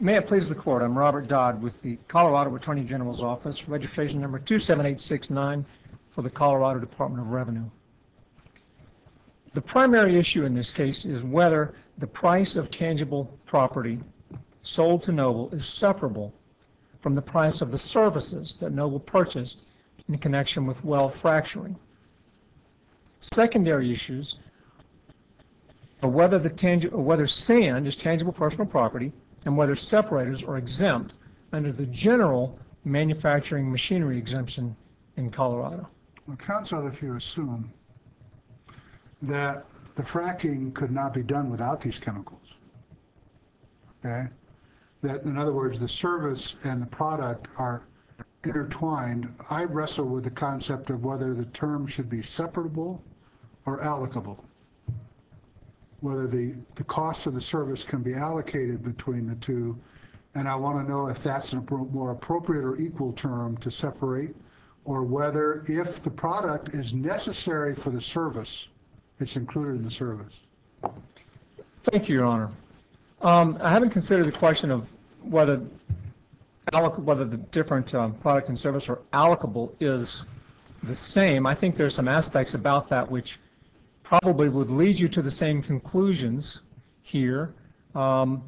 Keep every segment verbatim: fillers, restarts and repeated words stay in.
May it please the Court, I'm Robert Dodd with the Colorado Attorney General's Office, registration number two seven eight six nine for the Colorado Department of Revenue. The primary issue in this case is whether the price of tangible property sold to Noble is separable from the price of the services that Noble purchased in connection with well fracturing. Secondary issues are whether, the tangi- or whether sand is tangible personal property and whether separators are exempt under the general manufacturing machinery exemption in Colorado. Well, counsel, if you assume that the fracking could not be done without these chemicals, okay? That, in other words, the service and the product are intertwined, I wrestle with the concept of whether the term should be separable or allocable. Whether the, the cost of the service can be allocated between the two, and I want to know if that's a more appropriate or equal term to separate, or whether if the product is necessary for the service, it's included in the service. Thank you, Your Honor. Um, I haven't considered the question of whether whether the different um, product and service are allocable is the same. I think there's some aspects about that which probably would lead you to the same conclusions here. Um,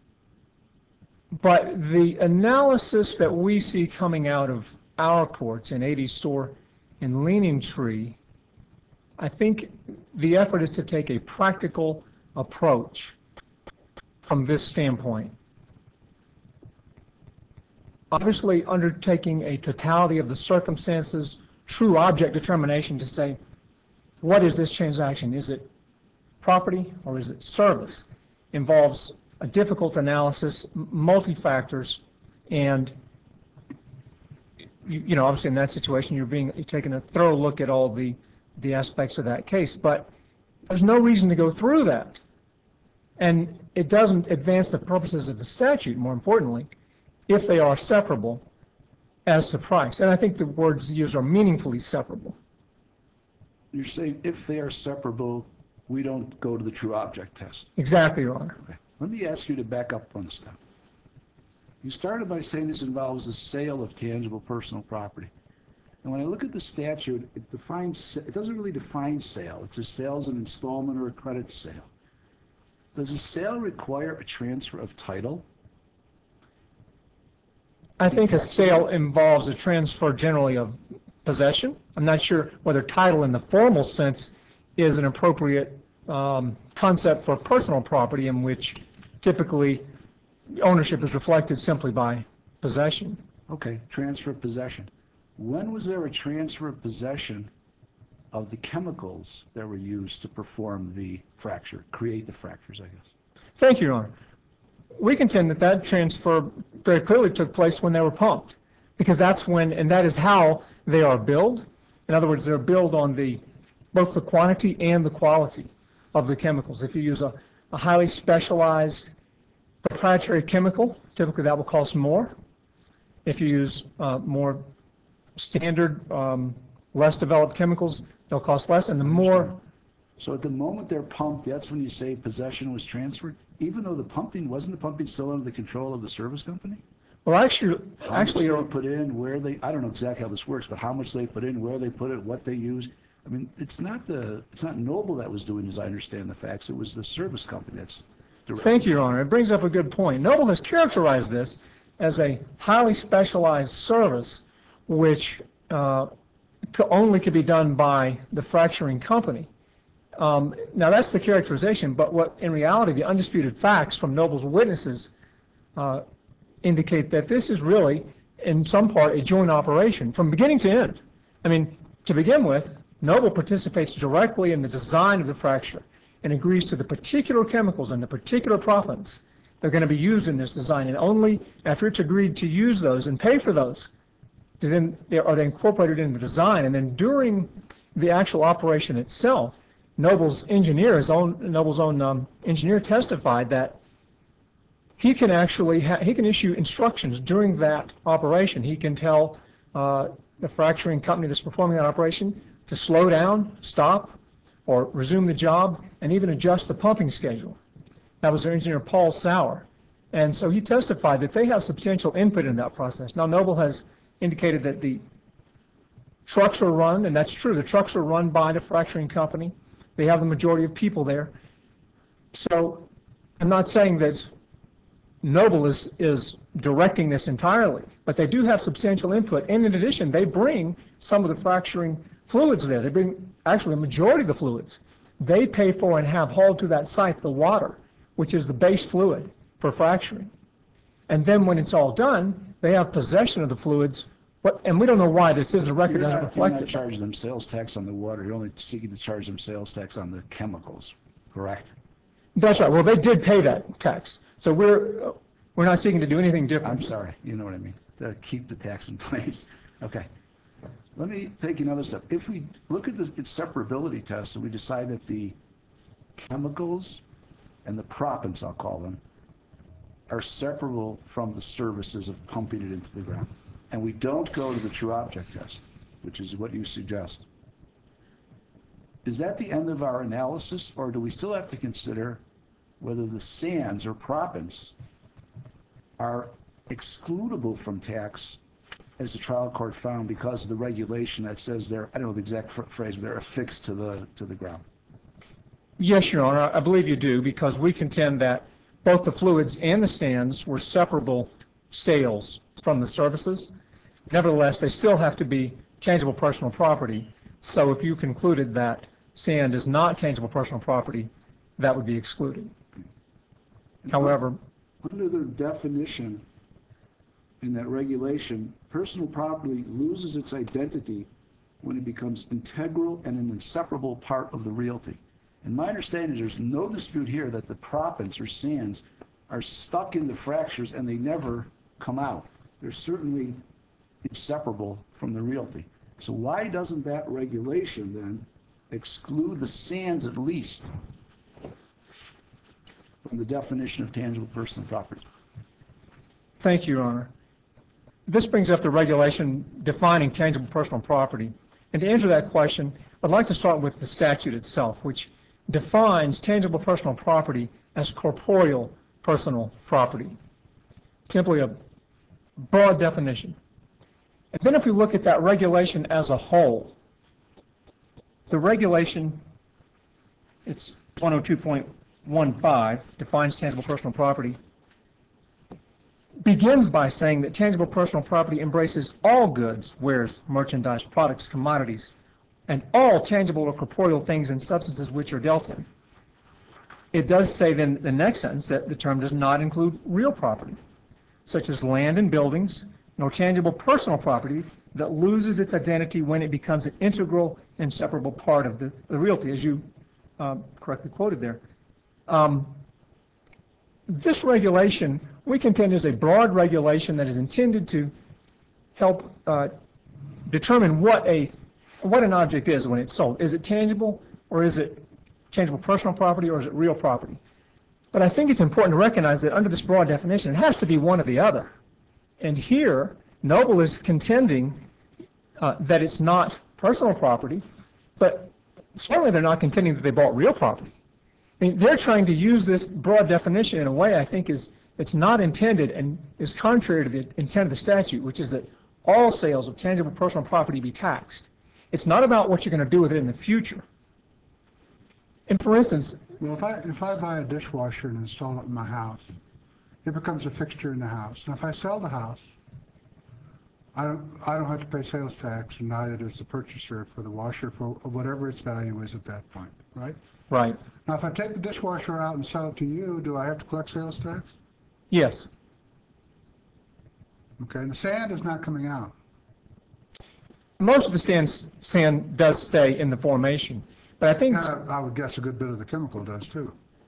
but the analysis that we see coming out of our courts in A D Store and Leaning Tree, I think the effort is to take a practical approach from this standpoint. Obviously, undertaking a totality of the circumstances, true object determination to say, what is this transaction? Is it property or is it service? Involves a difficult analysis, multi-factors, and you, you know, obviously in that situation you're being you're taking a thorough look at all the the aspects of that case. But there's no reason to go through that, and it doesn't advance the purposes of the statute. More importantly, if they are separable as to price, and I think the words used are meaningfully separable. You're saying if they are separable, we don't go to the true object test. Exactly, Your Honor. Okay. Let me ask you to back up one step. You started by saying this involves the sale of tangible personal property. And when I look at the statute, it defines, it doesn't really define sale. It's a sale as an installment or a credit sale. Does a sale require a transfer of title? I think a sale involves a transfer generally of possession. I'm not sure whether title in the formal sense is an appropriate um, concept for personal property in which typically ownership is reflected simply by possession. Okay, transfer of possession. When was there a transfer of possession of the chemicals that were used to perform the fracture, create the fractures, I guess? Thank you, Your Honor. We contend that that transfer very clearly took place when they were pumped, because that's when, and that is how they are billed. In other words, they're billed on the both the quantity and the quality of the chemicals. If you use a, a highly specialized proprietary chemical, typically that will cost more. If you use uh, more standard, um, less developed chemicals, they'll cost less, and the more. So at the moment they're pumped, that's when you say possession was transferred, even though the pumping, wasn't the pumping still under the control of the service company? Well, actually, how actually, much they put in, where they, I don't know exactly how this works, but how much they put in, where they put it, what they use. I mean, it's not the, it's not Noble that was doing, as I understand the facts. It was the service company that's directing. Thank you, Your Honor. It brings up a good point. Noble has characterized this as a highly specialized service, which uh, only could be done by the fracturing company. Um, now, that's the characterization, but what, in reality, the undisputed facts from Noble's witnesses uh, indicate that this is really, in some part, a joint operation from beginning to end. I mean, to begin with, Noble participates directly in the design of the fracture and agrees to the particular chemicals and the particular proppants that are going to be used in this design, and only after it's agreed to use those and pay for those, do then they are they incorporated in the design. And then during the actual operation itself, Noble's engineer, his own Noble's own um, engineer, testified that he can actually ha he can issue instructions during that operation. He can tell uh, the fracturing company that's performing that operation to slow down, stop, or resume the job, and even adjust the pumping schedule. That was their engineer, Paul Sauer. And so he testified that they have substantial input in that process. Now, Noble has indicated that the trucks are run, and that's true, the trucks are run by the fracturing company. They have the majority of people there. So I'm not saying that Noble is, is directing this entirely, but they do have substantial input. And in addition, they bring some of the fracturing fluids there. They bring actually a majority of the fluids. They pay for and have hauled to that site the water, which is the base fluid for fracturing. And then when it's all done, they have possession of the fluids. What, and we don't know why this is, the record You're doesn't not, reflect you're not it. charging them sales tax on the water, you're only seeking to charge them sales tax on the chemicals, correct? That's right. Well, they did pay that tax. So we're, uh, we're not seeking to do anything different. I'm sorry, you know what I mean, to keep the tax in place. Okay. Let me take another step. If we look at the its separability test and we decide that the chemicals and the proppants, I'll call them, are separable from the services of pumping it into the ground, and we don't go to the true object test, which is what you suggest, is that the end of our analysis, or do we still have to consider whether the sands or proppants are excludable from tax, as the trial court found, because of the regulation that says they're, I don't know the exact phrase, but they're affixed to the, to the ground? Yes, Your Honor, I believe you do, because we contend that both the fluids and the sands were separable sales from the services. Nevertheless, they still have to be tangible personal property. So if you concluded that sand is not tangible personal property, that would be excluded. However, under the definition in that regulation, personal property loses its identity when it becomes integral and an inseparable part of the realty. And my understanding is there's no dispute here that the proppants or sands are stuck in the fractures and they never come out. They're certainly inseparable from the realty. So why doesn't that regulation then exclude the sands at least from the definition of tangible personal property? thank you, Your Honor. This brings up the regulation defining tangible personal property. And to answer that question, I'd like to start with the statute itself, which defines tangible personal property as corporeal personal property. Simply a broad definition. And then if we look at that regulation as a whole, the regulation, it's one oh two point one five, defines tangible personal property, begins by saying that tangible personal property embraces all goods, wares, merchandise, products, commodities, and all tangible or corporeal things and substances which are dealt in. It does say then the next sentence that the term does not include real property, such as land and buildings, nor tangible personal property that loses its identity when it becomes an integral, inseparable part of the, the realty, as you uh, correctly quoted there. Um, this regulation, we contend, is a broad regulation that is intended to help uh, determine what a what an object is when it's sold. Is it tangible, or is it tangible personal property, or is it real property? But I think it's important to recognize that under this broad definition, it has to be one or the other. And here, Noble is contending uh, that it's not personal property, but certainly they're not contending that they bought real property. I mean, they're trying to use this broad definition in a way I think is it's not intended and is contrary to the intent of the statute, which is that all sales of tangible personal property be taxed. It's not about what you're going to do with it in the future. And for instance, Well, if I, if I buy a dishwasher and install it in my house, it becomes a fixture in the house. And if I sell the house, I don't, I don't have to pay sales tax, and neither does the purchaser for the washer for whatever its value is at that point, right? right, Now, if I take the dishwasher out and sell it to you, do I have to collect sales tax? yes. Okay, and the sand is not coming out. Most of the sand, sand does stay in the formation, but I think And I, I would guess a good bit of the chemical does too.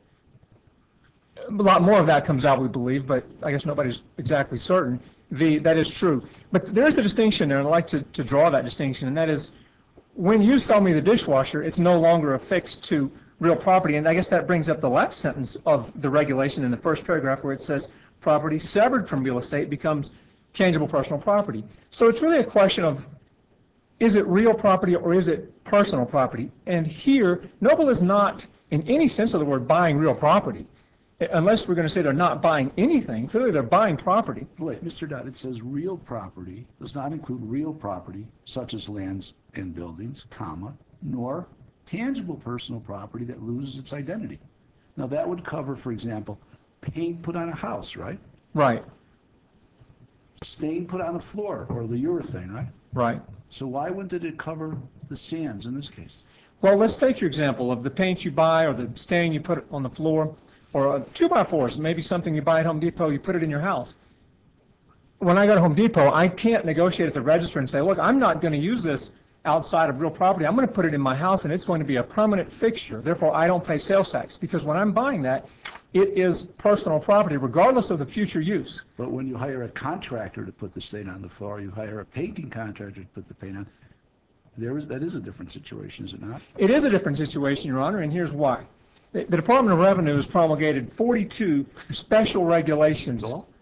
a lot more of that comes out, we believe, but I guess nobody's exactly certain. The, that is true. But there is a distinction there, and I'd like to, to draw that distinction, and that is when you sell me the dishwasher, it's no longer affixed to real property. And I guess that brings up the last sentence of the regulation in the first paragraph where it says property severed from real estate becomes tangible personal property. So it's really a question of, is it real property or is it personal property? And here, Noble is not, in any sense of the word, buying real property. unless we're going to say they're not buying anything, clearly they're buying property. Wait, Mister Dodd, it says real property does not include real property such as lands and buildings, comma, nor tangible personal property that loses its identity. Now, that would cover, for example, paint put on a house, right? Right, Stain put on a floor, or the urethane, right? right. So why wouldn't it cover the sands in this case? Well, let's take your example of the paint you buy or the stain you put on the floor, or a two by fours, maybe something you buy at Home Depot, you put it in your house. When I go to Home Depot, I can't negotiate at the register and say, look, I'm not going to use this outside of real property. I'm going to put it in my house and it's going to be a permanent fixture. Therefore, I don't pay sales tax, because when I'm buying that, it is personal property regardless of the future use. But when you hire a contractor to put the stain on the floor, you hire a painting contractor to put the paint on, there is, that is a different situation, is it not? It is a different situation, Your Honor, and here's why. The the Department of Revenue has promulgated forty-two special regulations.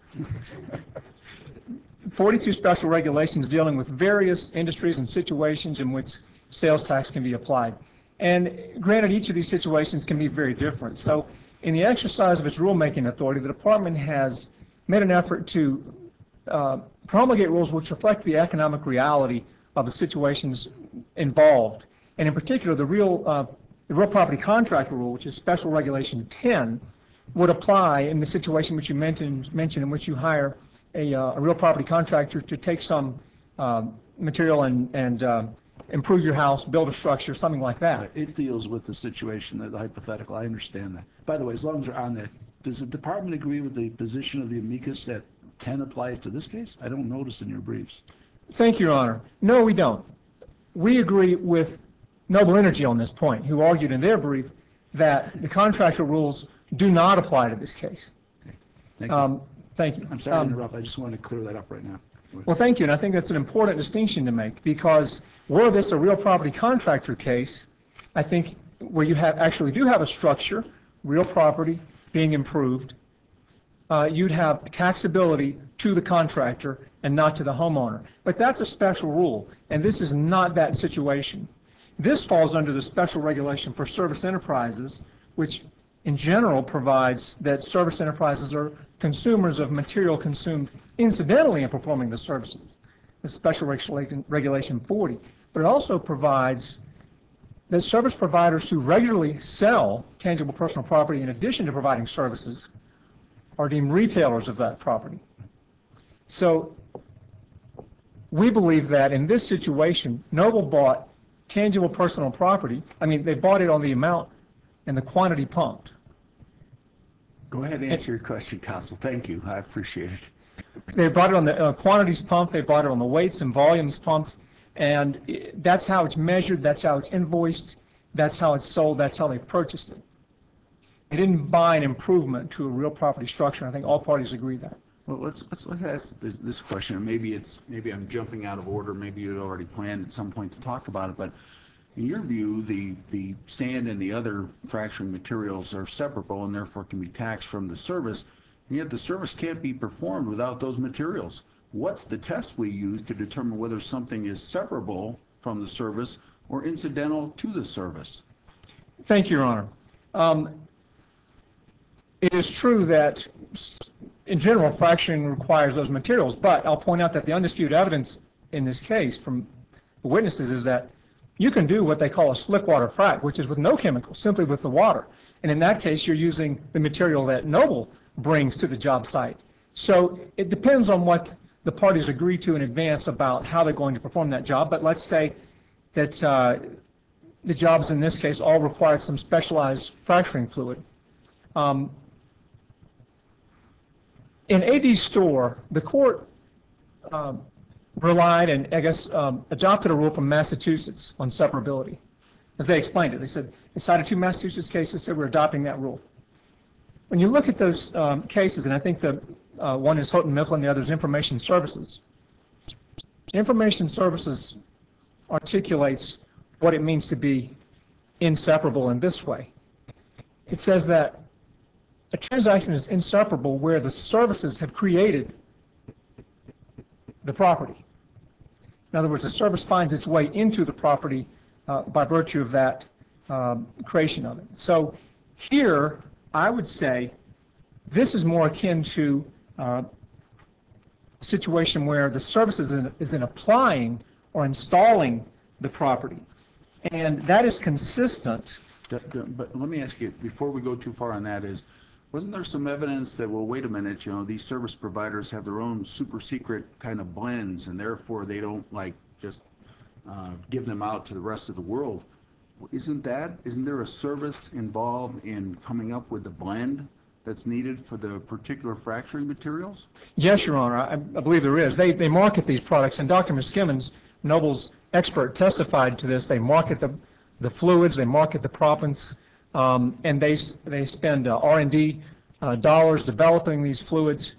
forty-two special regulations dealing with various industries and situations in which sales tax can be applied. And granted, each of these situations can be very different. So in the exercise of its rulemaking authority, the department has made an effort to uh, promulgate rules which reflect the economic reality of the situations involved. And in particular, the real, uh, the real property contractor rule, which is Special Regulation ten, would apply in the situation which you mentioned, mentioned in which you hire a, uh, a real property contractor to take some uh, material and, and uh, improve your house, build a structure, something like that. It deals with the situation, the hypothetical, I understand that. By the way, as long as we're on that, does the department agree with the position of the amicus that ten applies to this case? I don't notice in your briefs. Thank you, Your Honor. No, we don't. We agree with Noble Energy on this point, who argued in their brief that the contractor rules do not apply to this case. Okay. Thank you. Um, thank you. I'm sorry Um, to interrupt. I just wanted to clear that up right now. Well, thank you, and I think that's an important distinction to make, because were this a real property contractor case, I think where you have actually do have a structure, real property being improved, uh, you'd have taxability to the contractor and not to the homeowner. But that's a special rule, and this is not that situation. This falls under the special regulation for service enterprises, which in general provides that service enterprises are consumers of material consumed incidentally in performing the services, the special regulation, regulation forty. But it also provides that service providers who regularly sell tangible personal property in addition to providing services are deemed retailers of that property. So we believe that in this situation, Noble bought tangible personal property. I mean, they bought it on the amount and the quantity pumped. Go ahead and answer your question, counsel. Thank you. I appreciate it. They bought it on the uh, quantities pumped, they bought it on the weights and volumes pumped, and i- that's how it's measured, that's how it's invoiced, that's how it's sold, that's how they purchased it. They didn't buy an improvement to a real property structure. I think all parties agree that. Well, let's, let's, let's ask this, this question. Maybe it's, maybe I'm jumping out of order. Maybe you had already planned at some point to talk about it, but in your view, the, the sand and the other fracturing materials are separable and therefore can be taxed from the service, and yet the service can't be performed without those materials. What's the test we use to determine whether something is separable from the service or incidental to the service? Thank you, Your Honor. Um, It is true that, s- in general, fracturing requires those materials, but I'll point out that the undisputed evidence in this case from the witnesses is that you can do what they call a slick water frac, which is with no chemicals, simply with the water. And in that case, you're using the material that Noble brings to the job site. So it depends on what the parties agree to in advance about how they're going to perform that job. But let's say that uh, the jobs in this case all required some specialized fracturing fluid. Um, In A D's store, the court um, relied and, I guess, um, adopted a rule from Massachusetts on separability. As they explained it, they said, they cited two Massachusetts cases, said we're adopting that rule. When you look at those um, cases, and I think the uh, one is Houghton Mifflin, the other is Information Services. Information Services articulates what it means to be inseparable in this way. It says that a transaction is inseparable where the services have created the property. In other words, the service finds its way into the property uh, by virtue of that um, creation of it. So here, I would say This is more akin to uh, a situation where the service is in, is in applying or installing the property. And that is consistent. D- d- But let me ask you, before we go too far on that, is, wasn't there some evidence that, well, wait a minute, you know, these service providers have their own super secret kind of blends, and therefore they don't, like, just uh, give them out to the rest of the world? Isn't that, isn't there a service involved in coming up with the blend that's needed for the particular fracturing materials? Yes, Your Honor, I, I believe there is. They, they market these products, and Doctor Miskimmons, Noble's expert, testified to this. They market the, the fluids, they market the proppants, um, and they, s- they spend uh, R and D uh, dollars developing these fluids.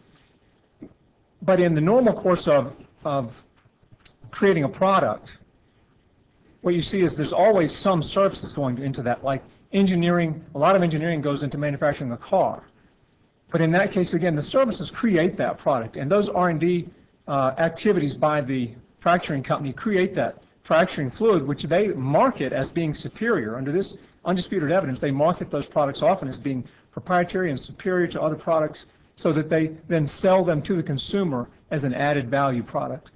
But in the normal course of, of creating a product, what you see is there's always some services going into that, like engineering. A lot of engineering goes into manufacturing a car. But in that case, again, the services create that product, and those R and D uh, activities by the fracturing company create that fracturing fluid, which they market as being superior. Under this undisputed evidence, they market those products often as being proprietary and superior to other products, so that they then sell them to the consumer as an added value product.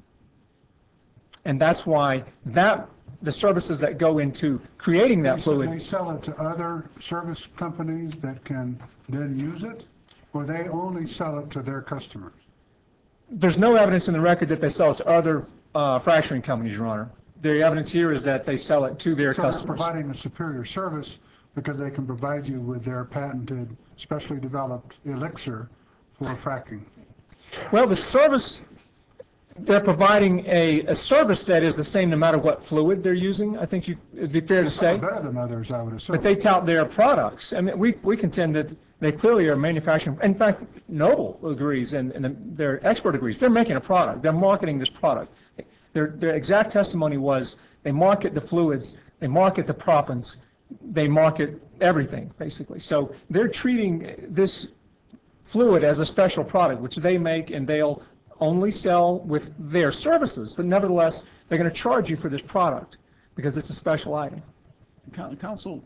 And that's why that the services that go into creating that They sell- They fluid, sell it to other service companies that can then use it, or they only sell it to their customers? there's no evidence in the record that they sell it to other uh, fracturing companies, Your Honor. The evidence here is that they sell it to their So they're customers. providing a superior service because they can provide you with their patented, specially developed elixir for fracking. Well, the service, they're providing a, a service that is the same no matter what fluid they're using, I think you, it'd be fair to Some are say. better than others, I would assume. But they tout their products. I mean, we, we contend that they clearly are manufacturing. In fact, Noble agrees, and, and their expert agrees. They're making a product. They're marketing this product. Their, their exact testimony was they market the fluids, they market the proppants, they market everything, basically. So they're treating this fluid as a special product, which they make, and they'll only sell with their services. But nevertheless, they're going to charge you for this product because it's a special item. Coun- Counsel,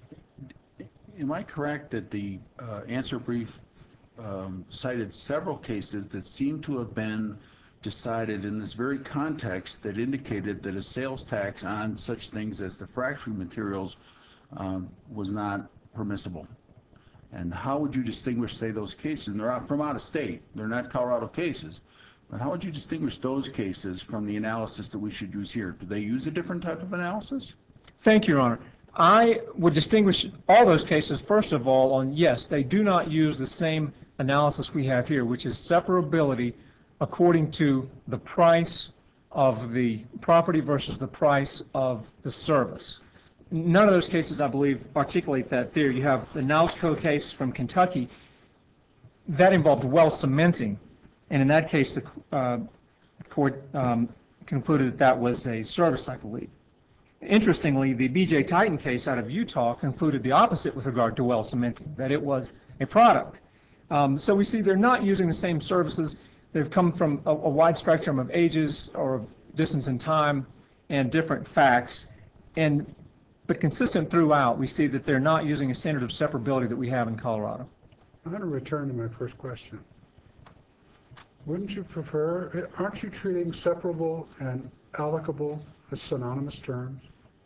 am I correct that the uh, answer brief um, cited several cases that seem to have been decided in this very context that indicated that a sales tax on such things as the fracturing materials um, was not permissible? And how would you distinguish, say, those cases? And they're out from out of state. They're not Colorado cases. But how would you distinguish those cases from the analysis that we should use here? Do they use a different type of analysis? Thank you, Your Honor. I would distinguish all those cases, first of all, on yes, they do not use the same analysis we have here, which is separability according to the price of the property versus the price of the service. None of those cases, I believe, articulate that theory. You have the Nausco case from Kentucky. That involved well cementing, and in that case, the uh, court um, concluded that that was a service, I believe. Interestingly, the B J Titan case out of Utah concluded the opposite with regard to well cementing, that it was a product. Um, so we see they're not using the same services. They've come from a, a wide spectrum of ages or distance in time and different facts. And but consistent throughout, we see that they're not using a standard of separability that we have in Colorado. I'm going to return to my first question. Wouldn't you prefer, aren't you treating separable and allocable as synonymous terms?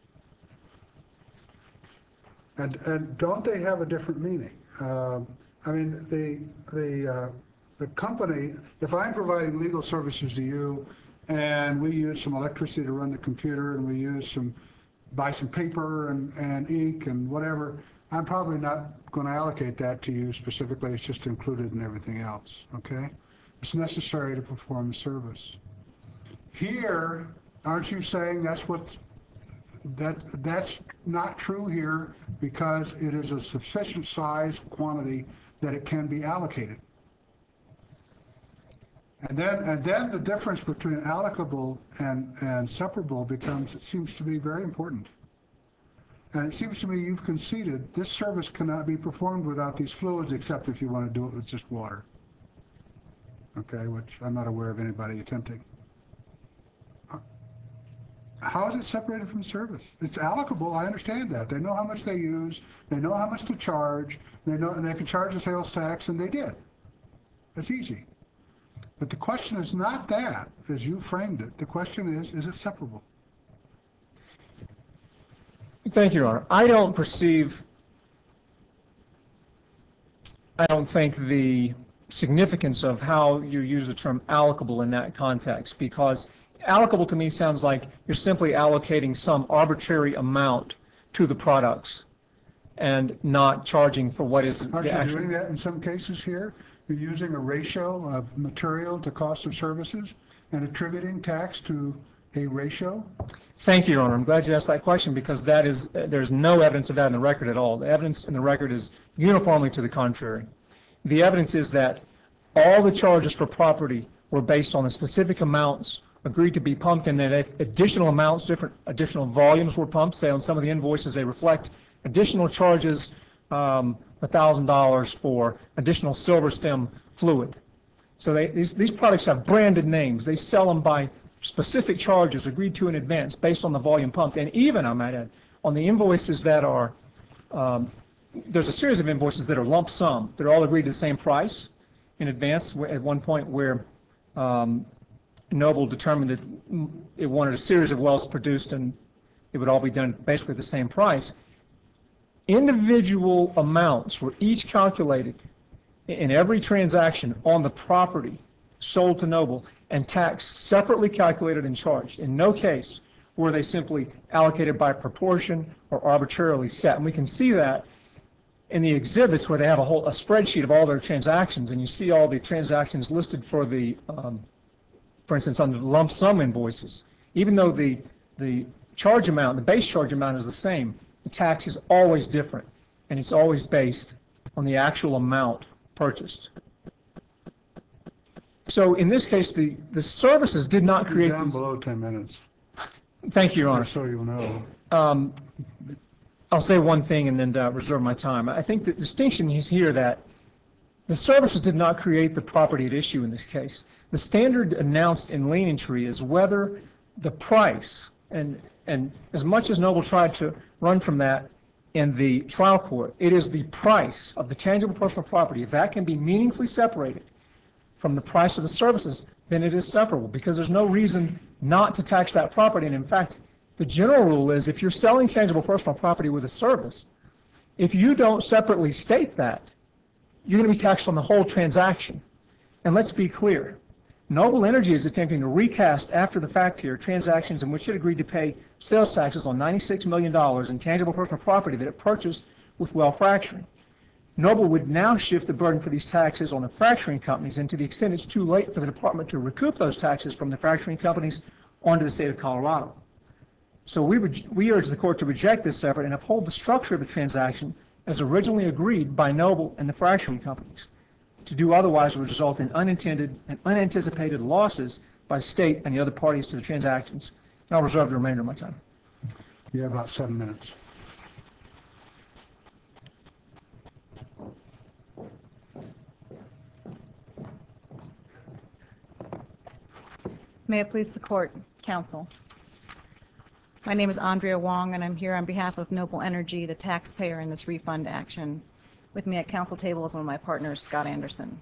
And, and don't they have a different meaning? Um, I mean, the, the, uh, the company, if I'm providing legal services to you and we use some electricity to run the computer and we use some, buy some paper and, and ink and whatever, I'm probably not going to allocate that to you specifically. It's just included in everything else, okay? It's necessary to perform the service. Here, aren't you saying that's what, that, that's not true here because it is a sufficient size quantity that it can be allocated? And then, and then the difference between allocable and, and separable becomes, it seems to be very important. And it seems to me you've conceded this service cannot be performed without these fluids except if you want to do it with just water. Okay, which I'm not aware of anybody attempting. how is it separated from service? It's allocable, I understand that. They know how much they use, they know how much to charge, they know, and they can charge the sales tax, and they did. That's easy. But the question is not that, as you framed it. The question is, is it separable? Thank you, Your Honor. I don't perceive, I don't think the significance of how you use the term allocable in that context, because allocable to me sounds like you're simply allocating some arbitrary amount to the products and not charging for what is Aren't the you actual. doing that in some cases here? You're using a ratio of material to cost of services and attributing tax to a ratio? Thank you, Your Honor. I'm glad you asked that question, because that is, there's no evidence of that in the record at all. The evidence in the record is uniformly to the contrary. The evidence is that all the charges for property were based on the specific amounts agreed to be pumped, and that if additional amounts, different additional volumes were pumped. Say on some of the invoices they reflect additional charges, um, one thousand dollars for additional silver stem fluid. So they, these, these products have branded names. They sell them by specific charges agreed to in advance based on the volume pumped. And even, I might add, on the invoices that are, um, there's a series of invoices that are lump sum. They're all agreed to the same price in advance at one point where um, Noble determined that it wanted a series of wells produced and it would all be done basically at the same price. Individual amounts were each calculated in every transaction on the property sold to Noble and taxed separately calculated and charged. In no case were they simply allocated by proportion or arbitrarily set. And we can see that in the exhibits where they have a whole a spreadsheet of all their transactions, and you see all the transactions listed for the, um, for instance, on the lump sum invoices. Even though the the charge amount, the base charge amount is the same, the tax is always different, and it's always based on the actual amount purchased. So in this case, the, the services did not create Down these. below ten minutes, Thank you, Your Honor. just so you'll know. Um, I'll say one thing and then uh, reserve my time. I think the distinction is here that the services did not create the property at issue in this case. The standard announced in Leaning Tree is whether the price, and, and as much as Noble tried to run from that in the trial court, it is the price of the tangible personal property. If that can be meaningfully separated from the price of the services, then it is separable, because there's no reason not to tax that property. And in fact, the general rule is if you're selling tangible personal property with a service, if you don't separately state that, you're going to be taxed on the whole transaction. And let's be clear, Noble Energy is attempting to recast after the fact here transactions in which it agreed to pay sales taxes on ninety-six million dollars in tangible personal property that it purchased with well fracturing. Noble would now shift the burden for these taxes on the fracturing companies, and to the extent it's too late for the department to recoup those taxes from the fracturing companies onto the state of Colorado. So we, we urge the court to reject this effort and uphold the structure of the transaction as originally agreed by Noble and the fracturing companies. To do otherwise would result in unintended and unanticipated losses by the state and the other parties to the transactions. And I'll reserve the remainder of my time. You have about seven minutes. May it please the court, counsel. My name is Andrea Wong, and I'm here on behalf of Noble Energy, the taxpayer in this refund action. With me at counsel table is one of my partners, Scott Anderson.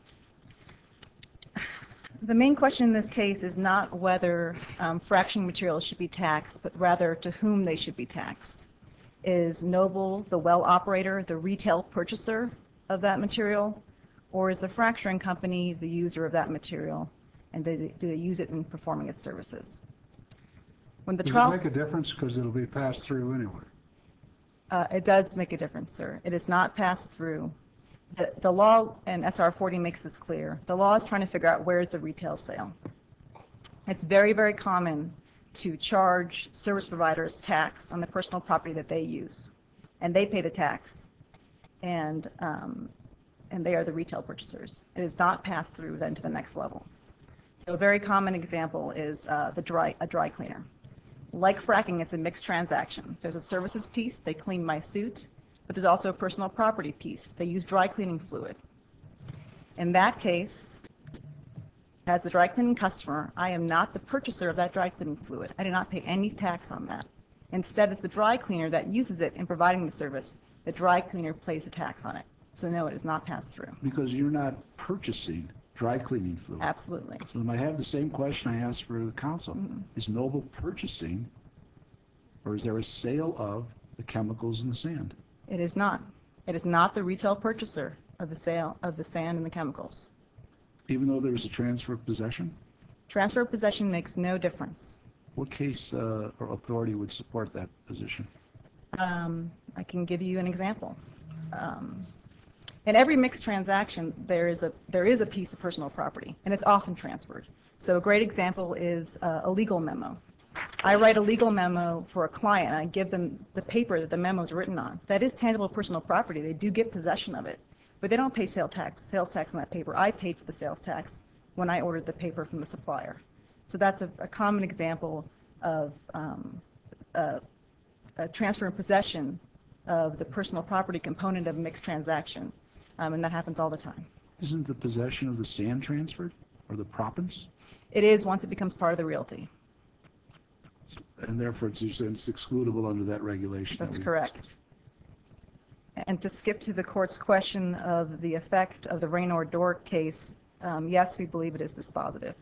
The main question in this case is not whether um, fracturing materials should be taxed, but rather to whom they should be taxed. Is Noble, the well operator, the retail purchaser of that material, or is the fracturing company the user of that material, and do they, do they use it in performing its services? When the Does it trial, make a difference because it'll be passed through anyway? uh, it does make a difference, sir. It is not passed through. The, the law, and S R forty makes this clear, the law is trying to figure out where is the retail sale. It's very, very common to charge service providers tax on the personal property that they use, and they pay the tax, and um, and they are the retail purchasers. It is not passed through then to the next level. So a very common example is uh, the dry a dry cleaner. Like fracking, it's a mixed transaction. There's a services piece, they clean my suit, but there's also a personal property piece. They use dry cleaning fluid. In that case, As the dry cleaning customer, I am not the purchaser of that dry cleaning fluid. I do not pay any tax on that. Instead, it's the dry cleaner that uses it in providing the service. The dry cleaner pays a tax on it. So no, it is not passed through. Because you're not purchasing dry cleaning fluid. Absolutely. So then I have the same question I asked for the council. Is Noble purchasing, or is there a sale of the chemicals in the sand? It is not. It is not the retail purchaser of the sale of the sand and the chemicals. Even though there was a transfer of possession? Transfer of possession makes no difference. What case uh, or authority would support that position? Um, I can give you an example. Um, in every mixed transaction, there is a there is a piece of personal property, and it's often transferred. So a great example is uh, a legal memo. I write a legal memo for a client, and I give them the paper that the memo is written on. That is tangible personal property. They do get possession of it, but they don't pay sales tax, sales tax on that paper. I paid for the sales tax when I ordered the paper from the supplier. So that's a, a common example of um, a, a transfer and possession of the personal property component of a mixed transaction, um, and that happens all the time. Isn't the possession of the sand transferred, or the proppants? It is once it becomes part of the realty. And therefore, it's it's excludable under that regulation. that That's we- correct. And to skip to the court's question of the effect of the Raynor Door case, um, yes, we believe it is dispositive.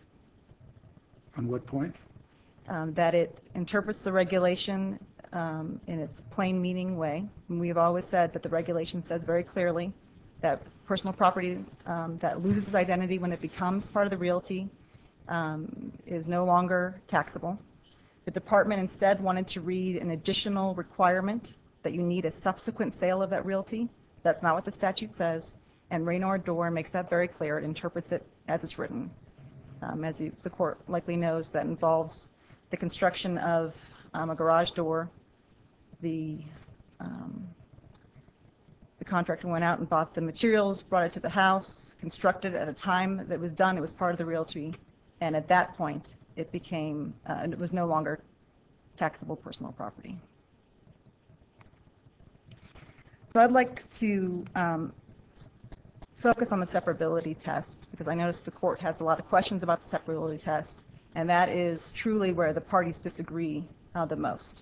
On what point? Um, that it interprets the regulation um, in its plain meaning way. And we've always said that the regulation says very clearly that personal property um, that loses its identity when it becomes part of the realty um, is no longer taxable. The department instead wanted to read an additional requirement that you need a subsequent sale of that realty. That's not what the statute says, and Raynor Door makes that very clear. It interprets it as it's written. Um, as you, the court likely knows, that involves the construction of um, a garage door. The, um, the contractor went out and bought the materials, brought it to the house, constructed it at a time that it was done. It was part of the realty, and at that point, it became, uh, it was no longer taxable personal property. So I'd like to um, focus on the separability test, because I noticed the court has a lot of questions about the separability test, and that is truly where the parties disagree uh, the most.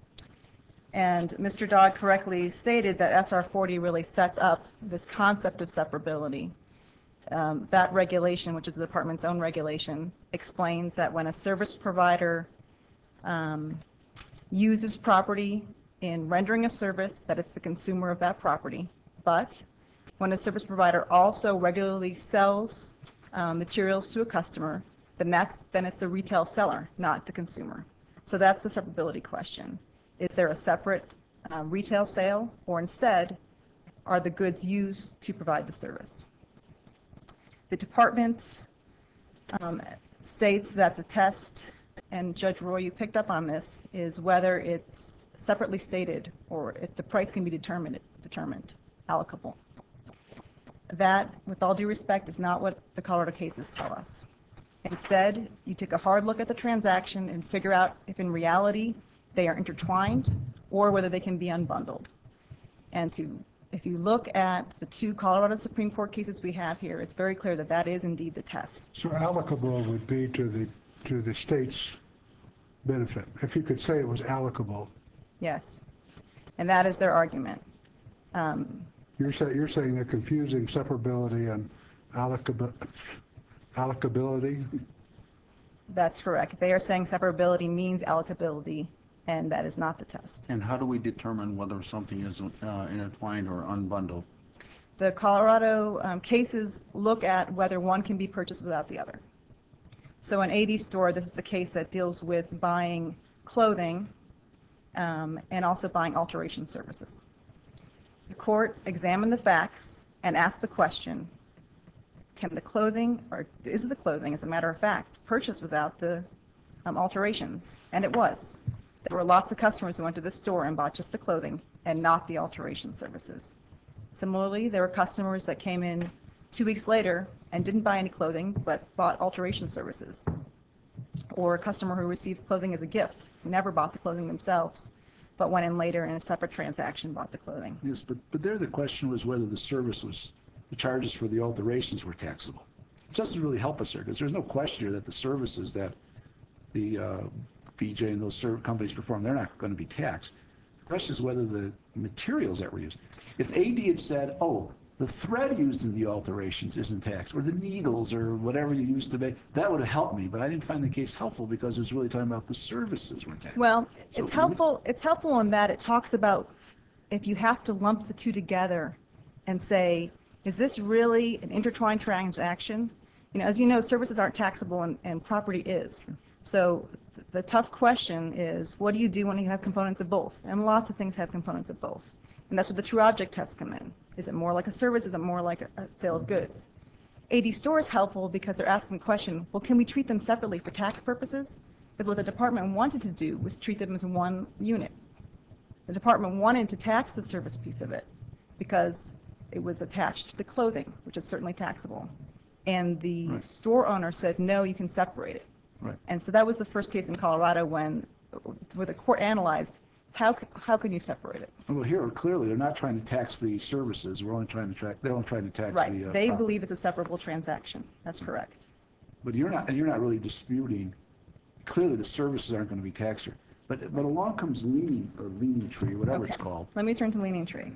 And Mister Dodd correctly stated that S R forty really sets up this concept of separability. Um, that regulation, which is the department's own regulation, explains that when a service provider um, uses property in rendering a service, that it's the consumer of that property. But when a service provider also regularly sells uh, materials to a customer, then that's then it's the retail seller, not the consumer. So that's the separability question. Is there a separate uh, retail sale, or instead are the goods used to provide the service? The department um, states that the test, and Judge Roy, you picked up on this, is whether it's separately stated or if the price can be determined, determined, allocable. That, with all due respect, is not what the Colorado cases tell us. Instead, you take a hard look at the transaction and figure out if in reality they are intertwined or whether they can be unbundled. And to, if you look at the two Colorado Supreme Court cases we have here, it's very clear that that is indeed the test. So allocable would be to the, to the state's benefit. If you could say it was allocable, Yes. And that is their argument. Um, you're saying, you're saying they're confusing separability and allocable, allocability? That's correct. They are saying separability means allocability, and that is not the test. And how do we determine whether something is uh, intertwined or unbundled? The Colorado um, cases look at whether one can be purchased without the other. So in A D Store, this is the case that deals with buying clothing um, and also buying alteration services. The court examined the facts and asked the question, can the clothing, or is the clothing, as a matter of fact, purchased without the um, alterations? And it was. There were lots of customers who went to the store and bought just the clothing and not the alteration services. Similarly, there were customers that came in two weeks later and didn't buy any clothing but bought alteration services. Or a customer who received clothing as a gift, never bought the clothing themselves, but went in later in a separate transaction, bought the clothing. Yes, but, but there the question was whether the service was, the charges for the alterations were taxable. doesn't really help us here, because there's no question here that the services that the uh, P J and those serv- companies perform, they're not going to be taxed. The question is whether the materials that were used. If A D had said, oh, the thread used in the alterations isn't taxed, or the needles, or whatever you used to make, that would have helped me, but I didn't find the case helpful because it was really talking about the services were taxed. Well, So- it's helpful, it's helpful in that it talks about if you have to lump the two together and say, is this really an intertwined transaction? You know, as you know, services aren't taxable and, and property is. So th- the tough question is, what do you do when you have components of both? And lots of things have components of both. And that's where the true object tests come in. Is it more like a service? Is it more like a, a sale of goods? A D store is helpful because they're asking the question, well, can we treat them separately for tax purposes? Because what the department wanted to do was treat them as one unit. The department wanted to tax the service piece of it because it was attached to the clothing, which is certainly taxable. And the Right. store owner said, no, you can separate it. Right. And so that was the first case in Colorado when, where the court analyzed, how, c- how can you separate it? Well, here, clearly, they're not trying to tax the services, we're only trying to track, they're only trying to tax the. uh, Right, they property. believe it's a separable transaction, that's correct. But you're not, and you're not really disputing, clearly the services aren't going to be taxed here. But, but along comes Leaning, or Leaning Tree, whatever it's Okay. called. Let me turn to Leaning Tree.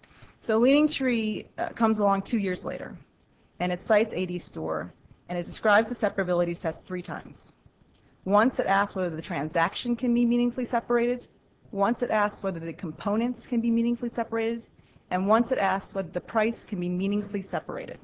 So Leaning Tree uh, comes along two years later, and it cites A D Store, and it describes the separability test three times. Once it asks whether the transaction can be meaningfully separated, once it asks whether the components can be meaningfully separated, and once it asks whether the price can be meaningfully separated.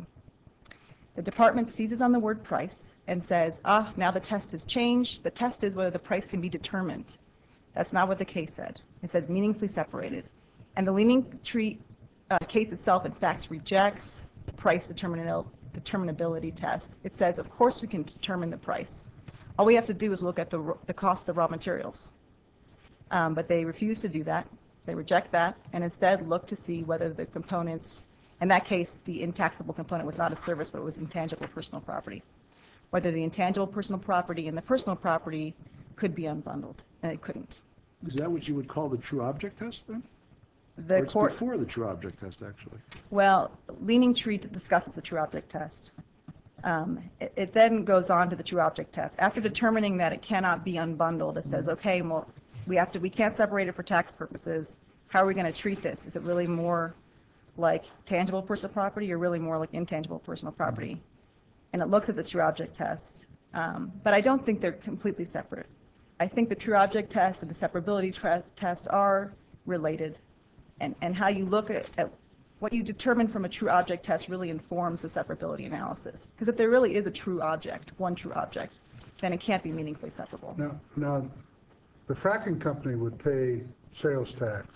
The department seizes on the word price and says, ah, now the test has changed. The test is whether the price can be determined. That's not what the case said. It said meaningfully separated. And the Leaning Tree uh, case itself, in fact, rejects the price determinabil- determinability test. It says, of course we can determine the price. All we have to do is look at the, r- the cost of the raw materials. Um, but they refuse to do that. They reject that and instead look to see whether the components, in that case, the intaxable component was not a service, but it was intangible personal property. Whether the intangible personal property and the personal property could be unbundled, and it couldn't. Is that what you would call the true object test then? The Or it's court, before the true object test, actually? well, Leaning Tree discusses the true object test. Um, it, it then goes on to the true object test. After determining that it cannot be unbundled, it says, okay, well, we have to, we can't separate it for tax purposes. How are we going to treat this? Is it really more like tangible personal property or really more like intangible personal property? And it looks at the true object test. Um, but I don't think they're completely separate. I think the true object test and the separability tra- test are related. And, and how you look at, at what you determine from a true object test really informs the separability analysis. Because if there really is a true object, one true object, then it can't be meaningfully separable. Now, now, the fracking company would pay sales tax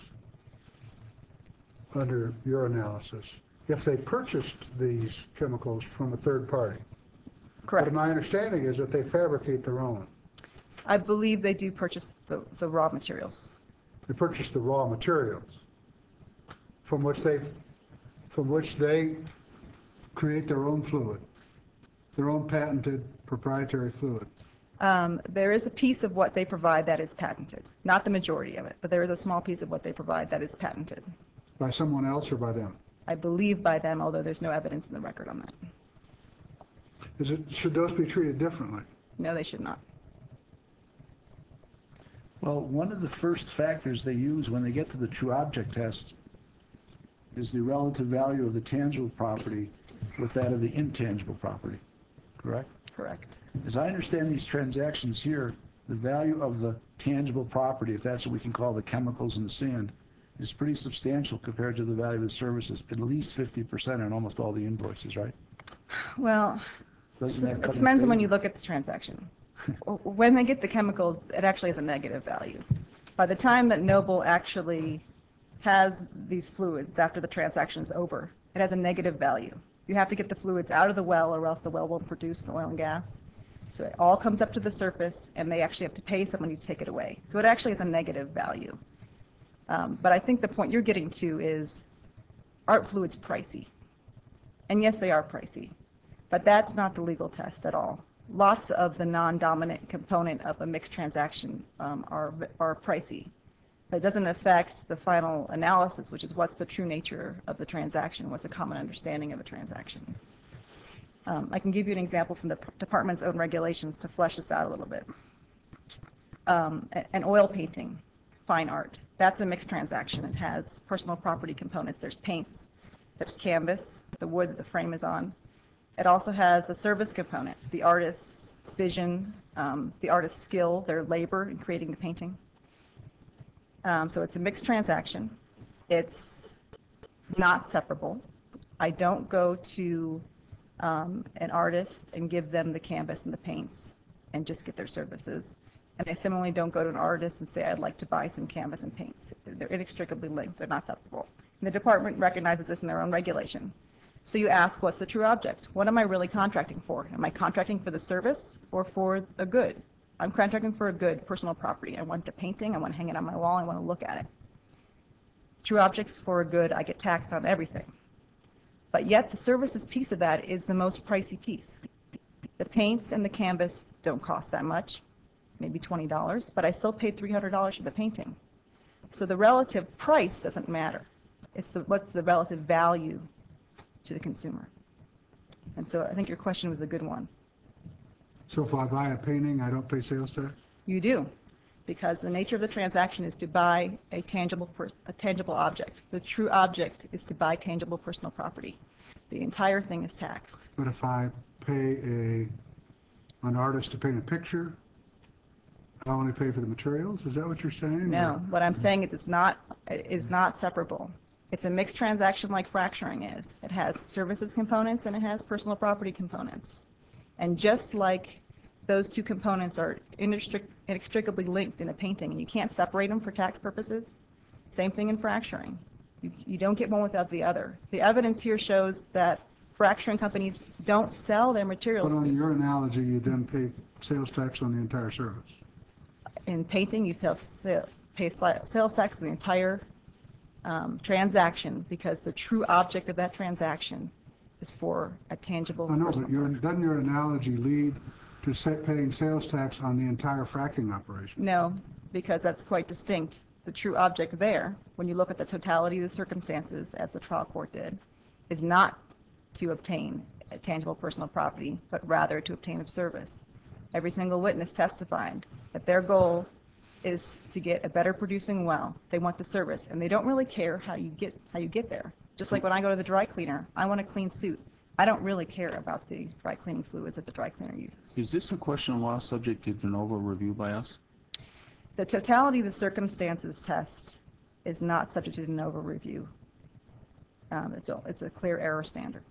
under your analysis if they purchased these chemicals from a third party. Correct. But my understanding is that they fabricate their own. I believe they do purchase the, the raw materials. They purchase the raw materials from which they, from which they create their own fluid, their own patented proprietary fluid. Um, there is a piece of what they provide that is patented. Not the majority of it, but there is a small piece of what they provide that is patented. By someone else or by them? I believe by them, although there's no evidence in the record on that. Is it, should those be treated differently? No, they should not. Well, one of the first factors they use when they get to the true object test is the relative value of the tangible property with that of the intangible property, correct? Correct. As I understand these transactions here, the value of the tangible property, if that's what we can call the chemicals and the sand, is pretty substantial compared to the value of the services, at least fifty percent on almost all the invoices, right? Well, Doesn't that it cut in depends on when you favor? look at the transaction. When they get the chemicals, it actually has a negative value. By the time that Noble actually has these fluids after the transaction is over, it has a negative value. You have to get the fluids out of the well or else the well won't produce the oil and gas. So it all comes up to the surface and they actually have to pay somebody to take it away. So it actually has a negative value. Um, but I think the point you're getting to is, aren't fluids pricey? And yes, they are pricey, but that's not the legal test at all. Lots of the non-dominant component of a mixed transaction um, are, are pricey. But it doesn't affect the final analysis, which is what's the true nature of the transaction, what's a common understanding of a transaction. Um, I can give you an example from the p- department's own regulations to flesh this out a little bit. Um, a- an oil painting, fine art, that's a mixed transaction. It has personal property components. There's paints, there's canvas, the wood that the frame is on. It also has a service component, the artist's vision, um, the artist's skill, their labor in creating the painting. Um, so it's a mixed transaction. It's not separable. I don't go to um, an artist and give them the canvas and the paints and just get their services. And I similarly don't go to an artist and say, I'd like to buy some canvas and paints. They're inextricably linked. They're not separable. And the department recognizes this in their own regulation. So you ask, what's the true object? What am I really contracting for? Am I contracting for the service or for a good? I'm contracting for a good, personal property. I want the painting. I want to hang it on my wall. I want to look at it. True objects for a good, I get taxed on everything. But yet the services piece of that is the most pricey piece. The paints and the canvas don't cost that much, maybe twenty dollars, but I still paid three hundred dollars for the painting. So the relative price doesn't matter. It's the, what's the relative value to the consumer. And so I think your question was a good one. So if I buy a painting, I don't pay sales tax? You do, because the nature of the transaction is to buy a tangible, per, a tangible object. The true object is to buy tangible personal property. The entire thing is taxed. But if I pay a, an artist to paint a picture, I only pay for the materials? Is that what you're saying? No, Or- what I'm saying is it's not, it is not separable. It's a mixed transaction like fracturing is. It has services components and it has personal property components. And just like those two components are inextric- inextricably linked in a painting, and you can't separate them for tax purposes, same thing in fracturing. You, you don't get one without the other. The evidence here shows that fracturing companies don't sell their materials. But on your analogy, you then pay sales tax on the entire service. In painting, you pay, sa- pay sli- sales tax on the entire um, transaction because the true object of that transaction is for a tangible I know, personal but your, property. doesn't your analogy lead to sa- paying sales tax on the entire fracking operation? No, because that's quite distinct. The true object there, when you look at the totality of the circumstances, as the trial court did, is not to obtain a tangible personal property, but rather to obtain a service. Every single witness testified that their goal is to get a better producing well. They want the service, and they don't really care how you get how you get there. Just like when I go to the dry cleaner, I want a clean suit. I don't really care about the dry cleaning fluids that the dry cleaner uses. Is this a question of law subject to de novo review by us? The totality of the circumstances test is not subject to de novo review. Um, it's, a, it's a clear error standard.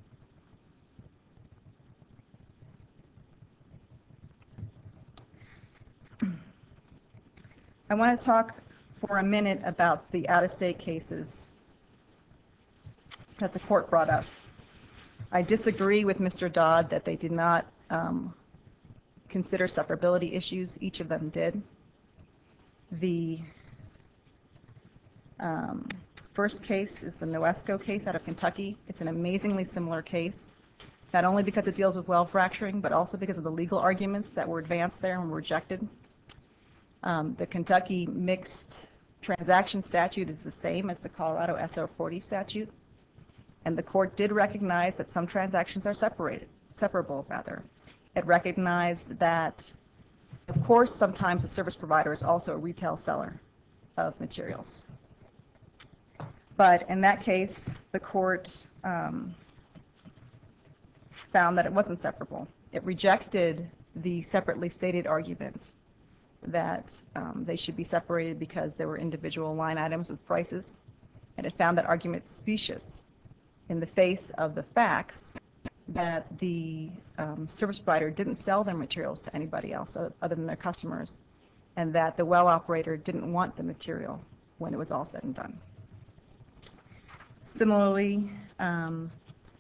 I want to talk for a minute about the out-of-state cases that the court brought up. I disagree with Mister Dodd that they did not um, consider separability issues. Each of them did. The um, first case is the Noesco case out of Kentucky. It's an amazingly similar case, not only because it deals with well fracturing, but also because of the legal arguments that were advanced there and were rejected. Um, the Kentucky mixed transaction statute is the same as the Colorado S R forty statute, and the court did recognize that some transactions are separated, separable rather. It recognized that, of course, sometimes a service provider is also a retail seller of materials. But in that case, the court um, found that it wasn't separable. It rejected the separately stated argument that um, they should be separated because there were individual line items with prices, and it found that argument specious in the face of the facts that the um, service provider didn't sell their materials to anybody else other than their customers, and that the well operator didn't want the material when it was all said and done. Similarly, um,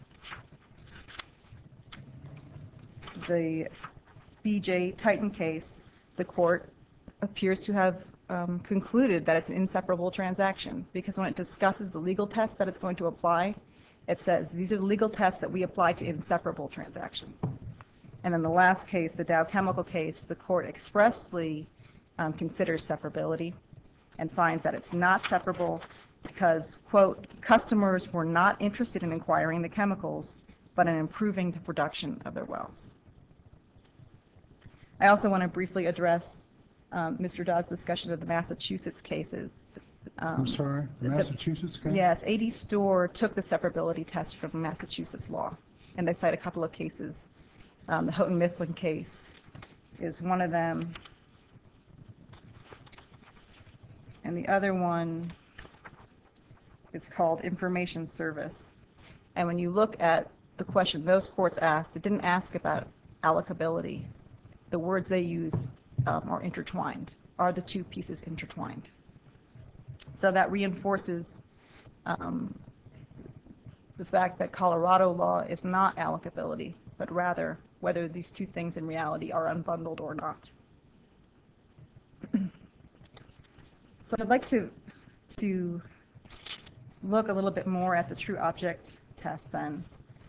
the B J Titan case, the court appears to have um, concluded that it's an inseparable transaction, because when it discusses the legal test that it's going to apply, it says these are the legal tests that we apply to inseparable transactions. And in the last case, the Dow Chemical case, the court expressly um, considers separability and finds that it's not separable because, quote, customers were not interested in acquiring the chemicals but in improving the production of their wells. I also want to briefly address um, Mister Dodd's discussion of the Massachusetts cases. Um, I'm sorry, the- Massachusetts guy? Yes, A D Store took the separability test from Massachusetts law, and they cite a couple of cases. Um, The Houghton Mifflin case is one of them. And the other one is called Information Service. And when you look at the question those courts asked, it didn't ask about allocability. The words they use um, are intertwined. Are the two pieces intertwined? So that reinforces um, the fact that Colorado law is not allocability, but rather whether these two things in reality are unbundled or not. So I'd like to, to look a little bit more at the true object test then,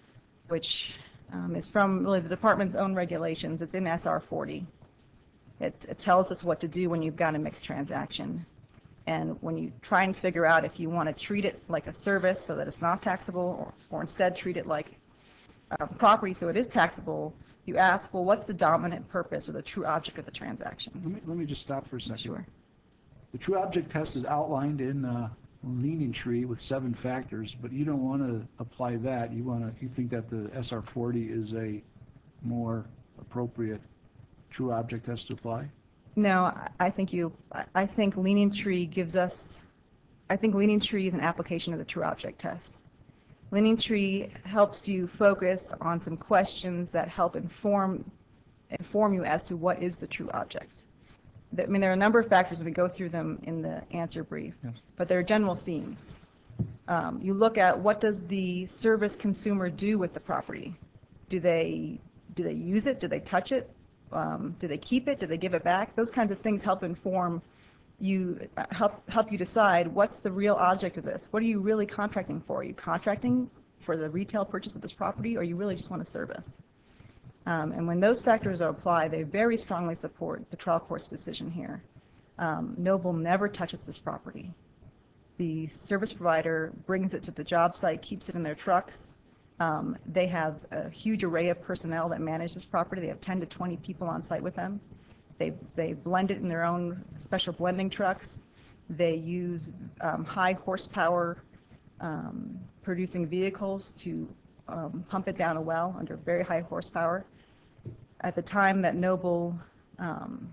which um, is from really the department's own regulations. It's in S R forty. It, it tells us what to do when you've got a mixed transaction. And when you try and figure out if you want to treat it like a service so that it's not taxable, or, or instead treat it like uh, property so it is taxable, you ask, well, what's the dominant purpose or the true object of the transaction? Let me, let me just stop for a second. Sure. The true object test is outlined in uh, Leaning Tree with seven factors, but you don't want to apply that. You want to, you think that the S R forty is a more appropriate true object test to apply? No, I- I think you, I- I think Leaning Tree gives us, I think Leaning Tree is an application of the true object test. Leaning Tree helps you focus on some questions that help inform, inform you as to what is the true object. I mean, there are a number of factors, and we go through them in the answer brief, Yes. but there are general themes. Um, you look at what does the service consumer do with the property? Do they, do they use it? Do they touch it? Um, do they keep it? Do they give it back? Those kinds of things help inform you, uh, help, help you decide what's the real object of this. What are you really contracting for? Are you contracting for the retail purchase of this property, or you really just want a service? Um, and when those factors are applied, they very strongly support the trial court's decision here. Um, Noble never touches this property. The service provider brings it to the job site, keeps it in their trucks. Um, they have a huge array of personnel that manage this property. They have ten to twenty people on site with them. They, they blend it in their own special blending trucks. They use um, high horsepower um, producing vehicles to um, pump it down a well under very high horsepower. At the time that Noble um,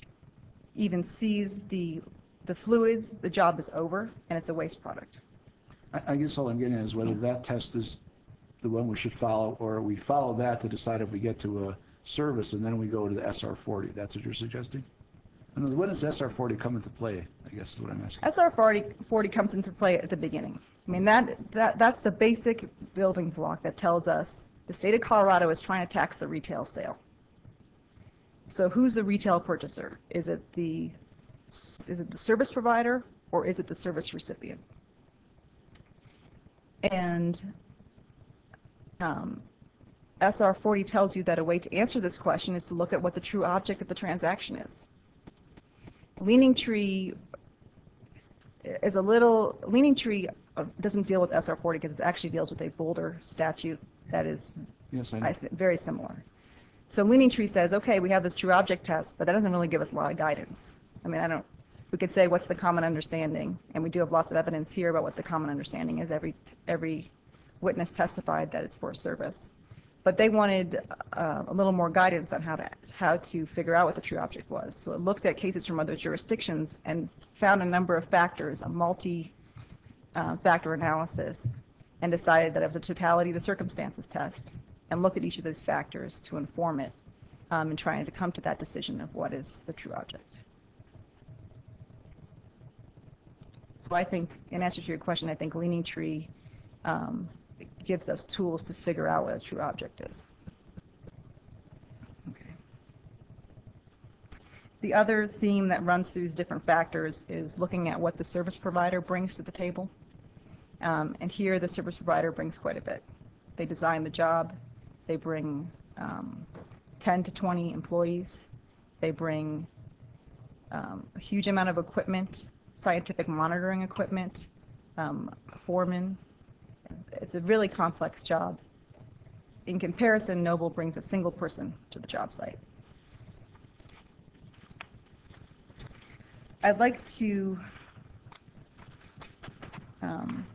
even sees the, the fluids, the job is over and it's a waste product. I, I guess all I'm getting at is whether that test is the one we should follow, or we follow that to decide if we get to a service and then we go to the S R forty. That's what you're suggesting? And when does S R forty come into play, I guess is what I'm asking. S R forty, forty comes into play at the beginning. I mean, that, that, that's the basic building block that tells us the state of Colorado is trying to tax the retail sale. So who's the retail purchaser? Is it the, is it the service provider, or is it the service recipient? And um, S R forty tells you that a way to answer this question is to look at what the true object of the transaction is. Leaning Tree is a little, Leaning Tree doesn't deal with S R forty because it actually deals with a Boulder statute that is Yes, I know. I think, very similar. So Leaning Tree says, okay, we have this true object test, but that doesn't really give us a lot of guidance. I mean, I don't, we could say what's the common understanding, and we do have lots of evidence here about what the common understanding is. Every, every witness testified that it's for a service. But they wanted uh, a little more guidance on how to, how to figure out what the true object was. So it looked at cases from other jurisdictions and found a number of factors, a multi-factor analysis, and decided that it was a totality of the circumstances test, and looked at each of those factors to inform it um, in trying to come to that decision of what is the true object. So I think, in answer to your question, I think Leaning Tree um, gives us tools to figure out what a true object is. Okay. The other theme that runs through these different factors is looking at what the service provider brings to the table. Um, and here the service provider brings quite a bit. They design the job. They bring um, ten to twenty employees. They bring um, a huge amount of equipment, scientific monitoring equipment, um, a foreman. It's a really complex job. in comparison, Noble brings a single person to the job site. I'd like to um,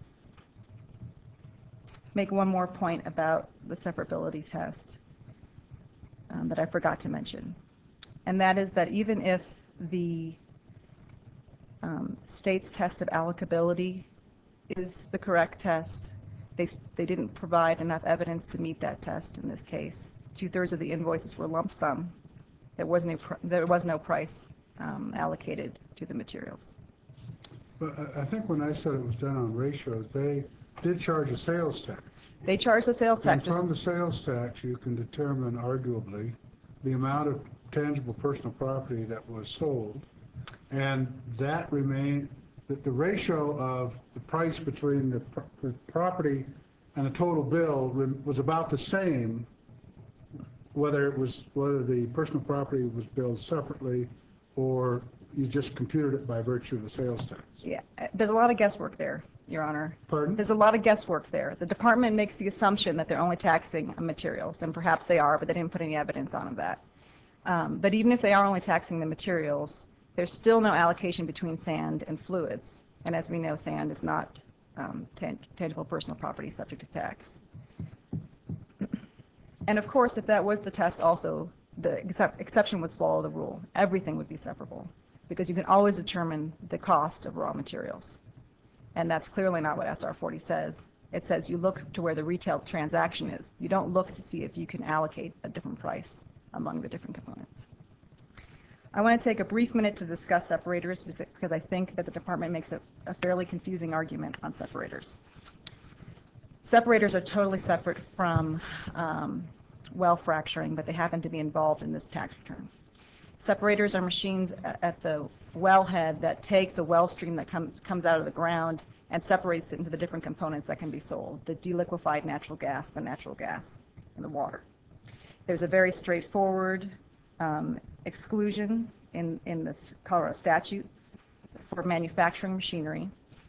make one more point about the separability test um, that I forgot to mention. And that is that even if the um, state's test of allocability is the correct test, they, they didn't provide enough evidence to meet that test in this case. Two-thirds of the invoices were lump sum. There was no, there was no price um, allocated to the materials. But I- I think when I said it was done on ratios, they did charge a sales tax. They charged the sales And tax. from the sales tax, you can determine arguably the amount of tangible personal property that was sold. And that remained, that the ratio of the price between the, pro- the property and the total bill rem- was about the same, whether it was, whether the personal property was billed separately or you just computed it by virtue of the sales tax. Yeah, uh, there's a lot of guesswork there, Your Honor. Pardon? There's a lot of guesswork there. The department makes the assumption that they're only taxing materials, and perhaps they are, but they didn't put any evidence on that. Um, but even if they are only taxing the materials, there's still no allocation between sand and fluids. And as we know, sand is not um, tan- tangible personal property subject to tax. And of course, if that was the test also, the excep- exception would swallow the rule. Everything would be separable, because you can always determine the cost of raw materials. And that's clearly not what S R forty says. It says you look to where the retail transaction is. You don't look to see if you can allocate a different price among the different components. I want to take a brief minute to discuss separators because I think that the department makes a, a fairly confusing argument on separators. Separators are totally separate from um, well fracturing, but they happen to be involved in this tax return. Separators are machines at the wellhead that take the well stream that comes comes out of the ground and separates it into the different components that can be sold: the deliquefied natural gas, the natural gas, and the water. There's a very straightforward um, exclusion in, in this Colorado statute for manufacturing machinery.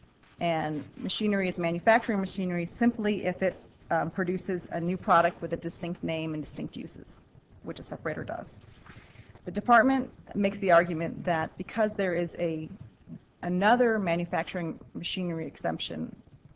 And machinery is manufacturing machinery simply if it um, produces a new product with a distinct name and distinct uses, which a separator does. The department makes the argument that because there is a another manufacturing machinery exemption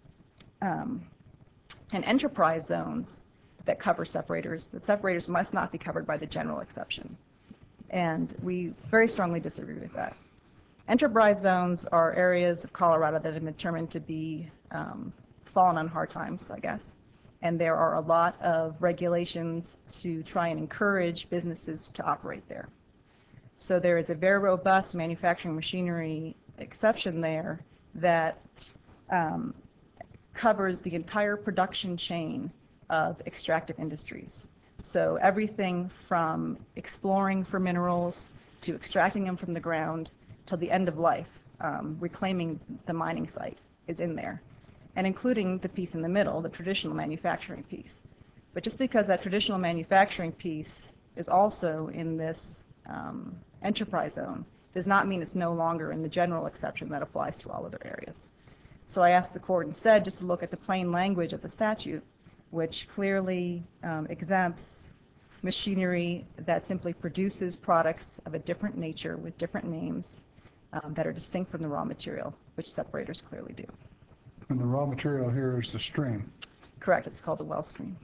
um, and enterprise zones that cover separators, that separators must not be covered by the general exception. And we very strongly disagree with that. Enterprise zones are areas of Colorado that have been determined to be um, fallen on hard times, I guess. And there are a lot of regulations to try and encourage businesses to operate there. So there is a very robust manufacturing machinery exception there that um, covers the entire production chain of extractive industries. So everything from exploring for minerals to extracting them from the ground till the end of life, um, reclaiming the mining site is in there, and including the piece in the middle, the traditional manufacturing piece. But just because that traditional manufacturing piece is also in this um, enterprise zone does not mean it's no longer in the general exception that applies to all other areas. So I asked the court instead just to look at the plain language of the statute, which clearly um, exempts machinery that simply produces products of a different nature with different names um, that are distinct from the raw material, which separators clearly do. And the raw material here is the stream. Correct, it's called a well stream.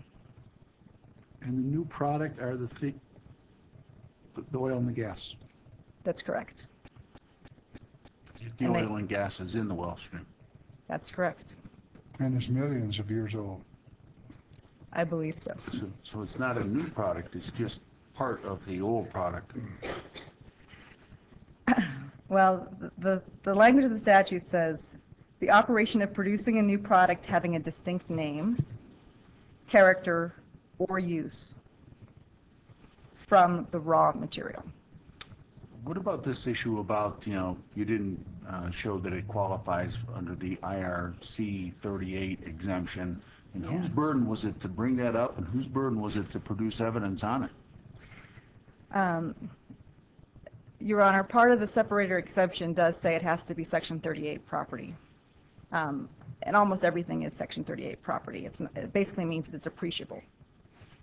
And the new product are the thi- the oil and the gas. That's correct. The And they- oil and gas is in the well stream. That's correct. And it's millions of years old. I believe so. So, so it's not a new product, it's just part of the old product. Well, the, the language of the statute says, the operation of producing a new product having a distinct name, character, or use from the raw material. What about this issue about, you know, you didn't uh, show that it qualifies under the I R C thirty-eight exemption? And whose Yeah. burden was it to bring that up, and whose burden was it to produce evidence on it? Um, Your Honor, part of the separator exception does say it has to be Section thirty-eight property. Um, and almost everything is Section thirty-eight property. It's not, it basically means it's depreciable.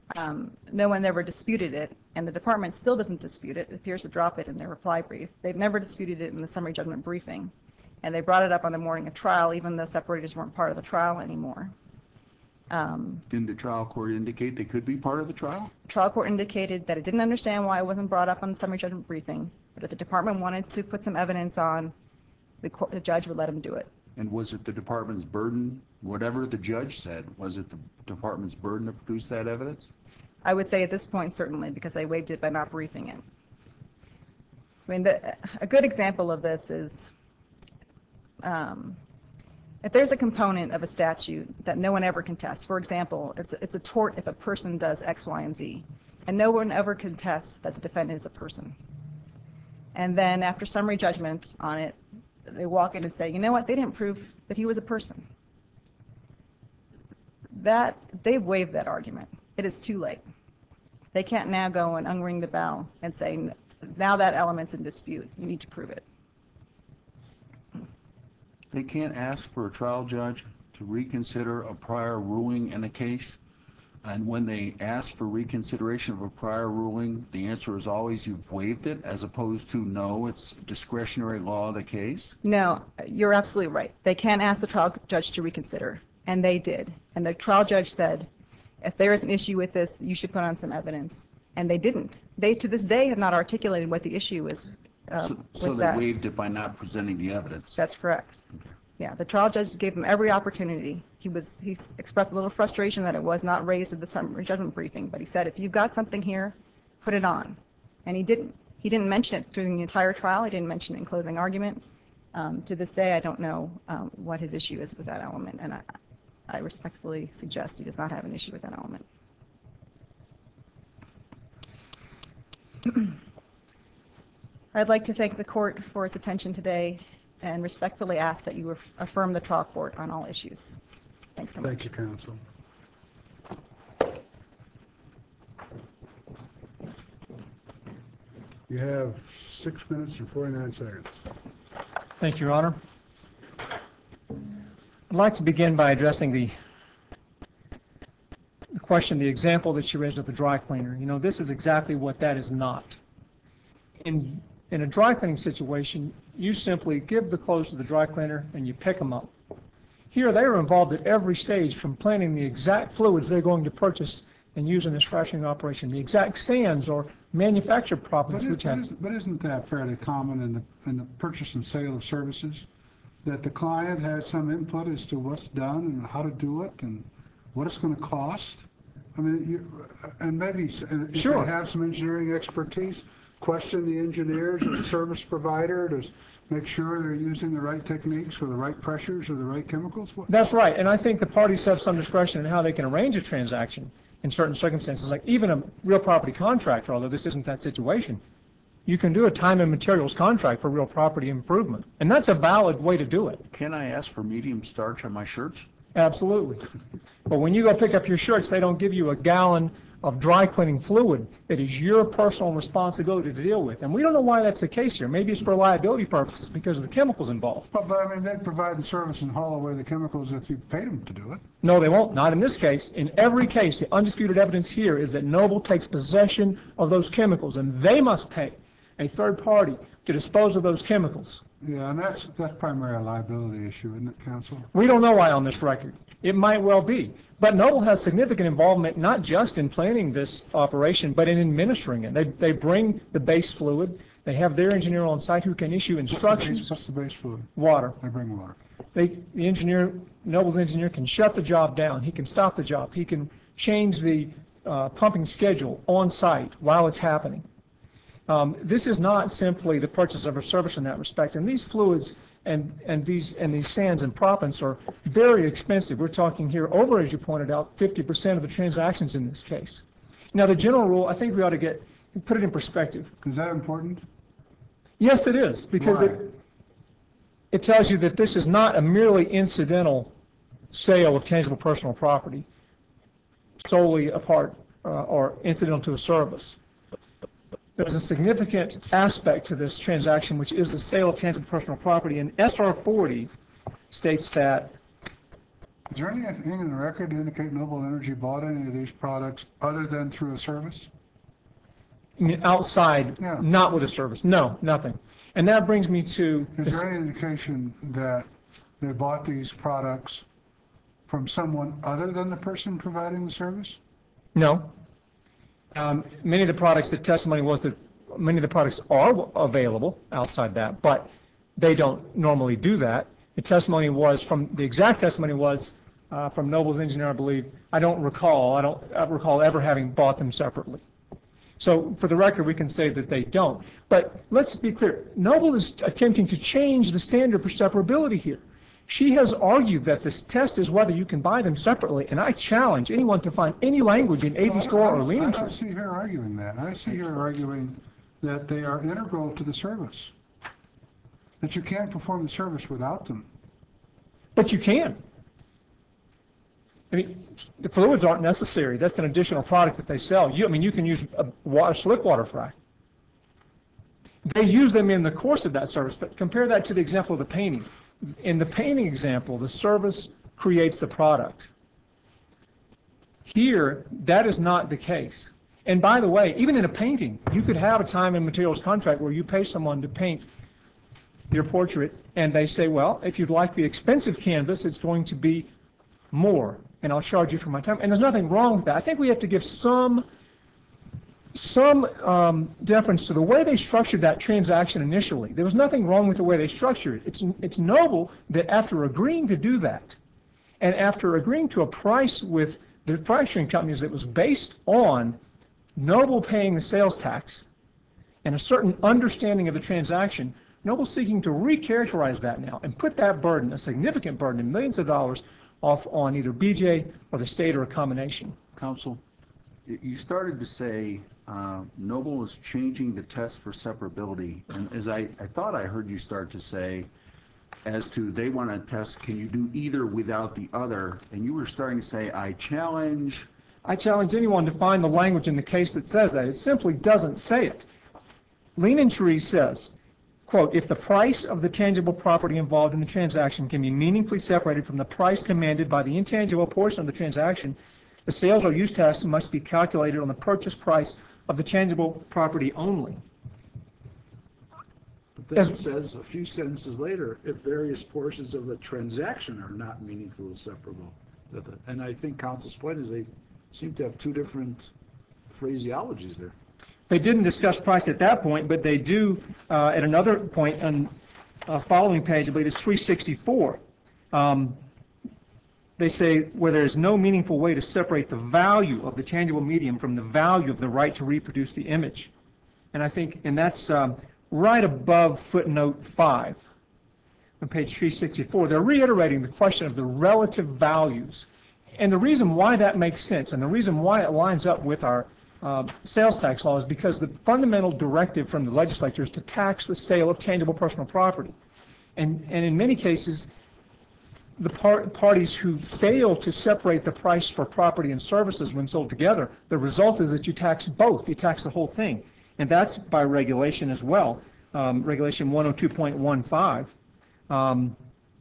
Um, no one ever disputed it, and the department still doesn't dispute it. It appears to drop it in their reply brief. They've never disputed it in the summary judgment briefing, and they brought it up on the morning of trial, even though separators weren't part of the trial anymore. Um, Didn't the trial court indicate they could be part of the trial? the trial court indicated that it didn't understand why it wasn't brought up on the summary judgment briefing, but if the department wanted to put some evidence on, the, court, the judge would let them do it. And was it the department's burden, whatever the judge said, was it the department's burden to produce that evidence? I would say at this point, certainly, because they waived it by not briefing it. I mean, the, a good example of this is um, if there's a component of a statute that no one ever contests. For example, it's a, it's a tort if a person does X, Y, and Z, and no one ever contests that the defendant is a person. And then after summary judgment on it, they walk in and say, you know what, they didn't prove that he was a person. That, they've waived that argument. It is too late. They can't now go and unring the bell and say, now that element's in dispute, you need to prove it. They can't ask for a trial judge to reconsider a prior ruling in a case, and when they ask for reconsideration of a prior ruling, the answer is always you've waived it, as opposed to no, it's discretionary law of the case? No, you're absolutely right. They can't ask the trial judge to reconsider, and they did. And the trial judge said, if there is an issue with this, you should put on some evidence. And they didn't. They, to this day, have not articulated what the issue is uh, So, with so they that. waived it by not presenting the evidence? That's correct. Yeah, the trial judge gave him every opportunity. He was he expressed a little frustration that it was not raised at the summary judgment briefing, but he said, if you've got something here, put it on. And he didn't. He didn't mention it during the entire trial. He didn't mention it in closing argument. Um, to this day, I don't know um, what his issue is with that element, and I, I respectfully suggest he does not have an issue with that element. I'd like to thank the court for its attention today and respectfully ask that you affirm the trial court on all issues. Thanks so much. Thank you, counsel. You have six minutes and forty-nine seconds. Thank you, Your Honor. I'd like to begin by addressing the, the question, the example that you raised with the dry cleaner. You know, this is exactly what that is not. In, in a dry cleaning situation, you simply give the clothes to the dry cleaner and you pick them up. Here, they are involved at every stage, from planning the exact fluids they're going to purchase and use in this fracturing operation, the exact sands or manufactured But, properties is, which but, have... isn't, but isn't that fairly common in the, in the purchase and sale of services? That the client has some input as to what's done and how to do it and what it's going to cost? I mean, you, and maybe and if Sure. they have some engineering expertise, question the engineers or the service provider to make sure they're using the right techniques or the right pressures or the right chemicals? What? That's right, and I think the parties have some discretion in how they can arrange a transaction in certain circumstances, like even a real property contractor, although this isn't that situation. You can do a time and materials contract for real property improvement, and that's a valid way to do it. Can I ask for medium starch on my shirts? Absolutely. But when you go pick up your shirts, they don't give you a gallon of dry cleaning fluid that is your personal responsibility to deal with. And we don't know why that's the case here. Maybe it's for liability purposes because of the chemicals involved. But, but I mean, they'd provide the service and haul away the chemicals if you paid them to do it. No, they won't. Not in this case. In every case, the undisputed evidence here is that Noble takes possession of those chemicals, and they must pay a third party to dispose of those chemicals. Yeah, and that's that's primarily a liability issue, isn't it, counsel? We don't know why on this record. It might well be. But Noble has significant involvement not just in planning this operation, but in administering it. They, they bring the base fluid. They have their engineer on site who can issue instructions. What's the base fluid? Water. They bring water. They, the engineer, Noble's engineer, can shut the job down. He can stop the job. He can change the uh, pumping schedule on site while it's happening. Um, this is not simply the purchase of a service in that respect. And these fluids and, and these and these sands and proppants are very expensive. We're talking here over, as you pointed out, fifty percent of the transactions in this case. Now, the general rule, I think we ought to get put it in perspective. Is that important? Yes, it is, because Why? it, it tells you that this is not a merely incidental sale of tangible personal property, solely a part uh, or incidental to a service. There's a significant aspect to this transaction, which is the sale of tangible personal property, and S R forty states that Is there anything in the record to indicate Noble Energy bought any of these products other than through a service? I mean, outside, Yeah. not with a service, no, nothing. And that brings me to, Is there any indication that they bought these products from someone other than the person providing the service? no. Um, Many of the products, the testimony was that many of the products are available outside that, but they don't normally do that. The testimony was from, the exact testimony was uh, from Noble's engineer, I believe. I don't recall, I don't I recall ever having bought them separately. So for the record, we can say that they don't. But let's be clear, Noble is attempting to change the standard for separability here. She has argued that this test is whether you can buy them separately, and I challenge anyone to find any language in I eighty don't- Store I or don't- Lean I Tree. don't see her arguing that. I see her arguing that they are integral to the service, that you can't perform the service without them. But you can. I mean, the fluids aren't necessary. That's an additional product that they sell. You, I mean, you can use a water, slick water frac. They use them in the course of that service, but compare that to the example of the painting. In the painting example, the service creates the product. Here, that is not the case. And by the way, even in a painting, you could have a time and materials contract where you pay someone to paint your portrait, and they say, well, if you'd like the expensive canvas, it's going to be more, and I'll charge you for my time. And there's nothing wrong with that. I think we have to give some some um, deference to the way they structured that transaction initially. There was nothing wrong with the way they structured it. It's, it's noble that after agreeing to do that, and after agreeing to a price with the fracturing companies that was based on Noble paying the sales tax and a certain understanding of the transaction, Noble's seeking to recharacterize that now and put that burden, a significant burden in millions of dollars, off on either B J or the state or a combination. Counsel, y- you started to say uh, Noble is changing the test for separability. And as I, I thought I heard you start to say, as to they want to test, can you do either without the other? And you were starting to say, I challenge. I challenge anyone to find the language in the case that says that. It simply doesn't say it. Lean and Tree says, quote, if the price of the tangible property involved in the transaction can be meaningfully separated from the price commanded by the intangible portion of the transaction, the sales or use tax must be calculated on the purchase price of the tangible property only. But then it says a few sentences later, if various portions of the transaction are not meaningfully separable. That the- And I think counsel's point is they seem to have two different phraseologies there. They didn't discuss price at that point, but they do uh, at another point on uh, following page, I believe it's three sixty-four. Um, they say where there is no meaningful way to separate the value of the tangible medium from the value of the right to reproduce the image. And I think, and that's um, right above footnote five on page three sixty-four. They're reiterating the question of the relative values. And the reason why that makes sense and the reason why it lines up with our uh, sales tax law is because the fundamental directive from the legislature is to tax the sale of tangible personal property. And, and in many cases, the par parties who fail to separate the price for property and services when sold together, the result is that you tax both. You tax the whole thing. And that's by regulation as well, um, Regulation one oh two point one five. Um,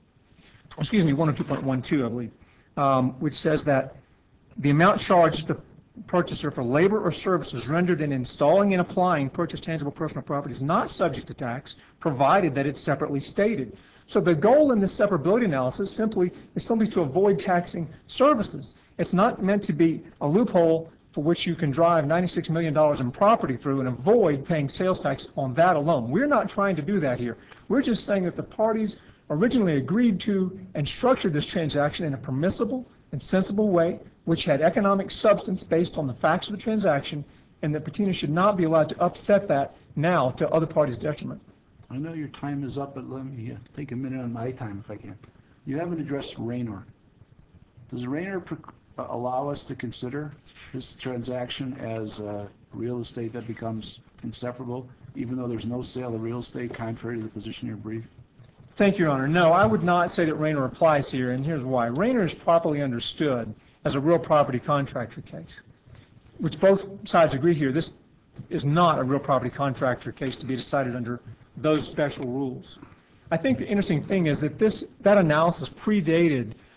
excuse me, one oh two point one two, I believe, um, which says that the amount charged the purchaser for labor or services rendered in installing and applying purchased tangible personal property is not subject to tax, provided that it's separately stated. So the goal in this separability analysis simply is simply to avoid taxing services. It's not meant to be a loophole for which you can drive ninety-six million dollars in property through and avoid paying sales tax on that alone. We're not trying to do that here. We're just saying that the parties originally agreed to and structured this transaction in a permissible and sensible way, which had economic substance based on the facts of the transaction, and that Patina should not be allowed to upset that now to other parties' detriment. I know your time is up, but let me uh, take a minute on my time if I can. You haven't addressed Raynor. Does Raynor pr- allow us to consider this transaction as uh, real estate that becomes inseparable, even though there's no sale of real estate, contrary to the position in your brief? Thank you, Your Honor. No, I would not say that Raynor applies here, and here's why. Raynor is properly understood as a real property contractor case, which both sides agree here. This is not a real property contractor case to be decided under those special rules. I think the interesting thing is that this that analysis predated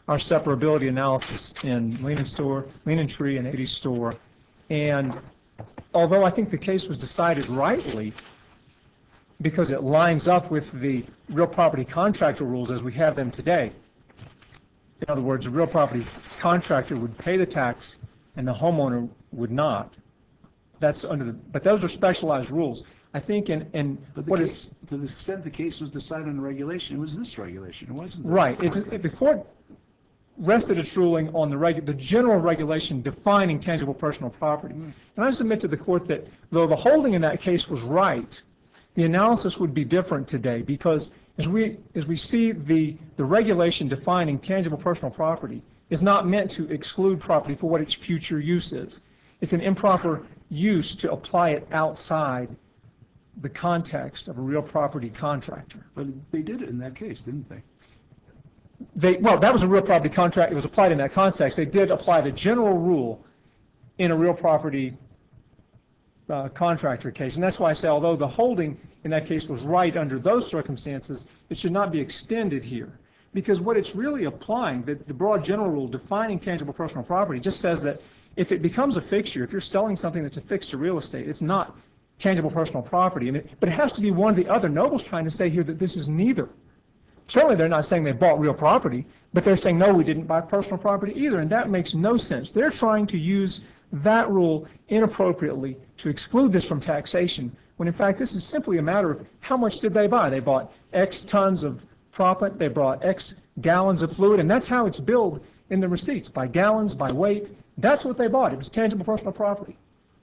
our separability analysis in Lean and Store, Lean and Tree and eighty Store. And although I think the case was decided rightly, because it lines up with the real property contractor rules as we have them today. In other words, a real property contractor would pay the tax and the homeowner would not. That's under the, but those are specialized rules. I think in, in But the what case, is, to the extent the case was decided on regulation, it was this regulation, it wasn't. the- right, it's, the court rested its ruling on the regu, the general regulation defining tangible personal property. And I submit to the court that though the holding in that case was right, the analysis would be different today, because as we, as we see the, the regulation defining tangible personal property is not meant to exclude property for what its future use is. It's an improper use to apply it outside the context of a real property contractor. But they did it in that case, didn't they? They, well, that was a real property contract, it was applied in that context. They did apply the general rule in a real property uh, contractor case. And that's why I say, although the holding in that case was right under those circumstances, it should not be extended here. Because what it's really applying, the, the broad general rule defining tangible personal property, just says that if it becomes a fixture, if you're selling something that's a fixture real estate, it's not tangible personal property. And it, but it has to be one or the other. Noble's trying to say here that this is neither. Certainly they're not saying they bought real property, but they're saying, no, we didn't buy personal property either, and that makes no sense. They're trying to use that rule inappropriately to exclude this from taxation, when in fact this is simply a matter of how much did they buy. They bought X tons of proppant, they bought X gallons of fluid, and that's how it's billed in the receipts, by gallons, by weight. That's what they bought. It was tangible personal property.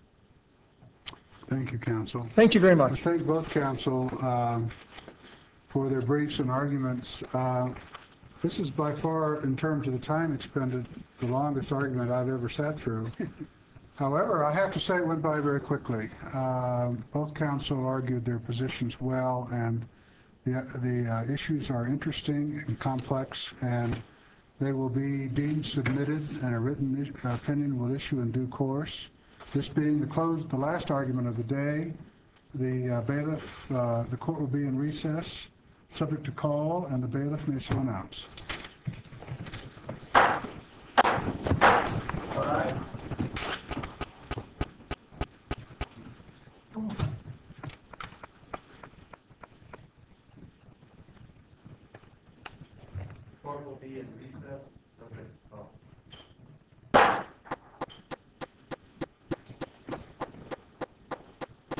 Thank you, counsel. Thank you very I much. thank both counsel um, for their briefs and arguments. Uh, This is by far, in terms of the time expended, the longest argument I've ever sat through. However, I have to say it went by very quickly. Uh, Both counsel argued their positions well, and the, the uh, issues are interesting and complex, and they will be deemed submitted, and a written opinion will issue in due course. This being the close, the last argument of the day, the uh, bailiff, uh, the court will be in recess, subject to call, and the bailiff may so announce. All right. Court will be in recess, subject to call.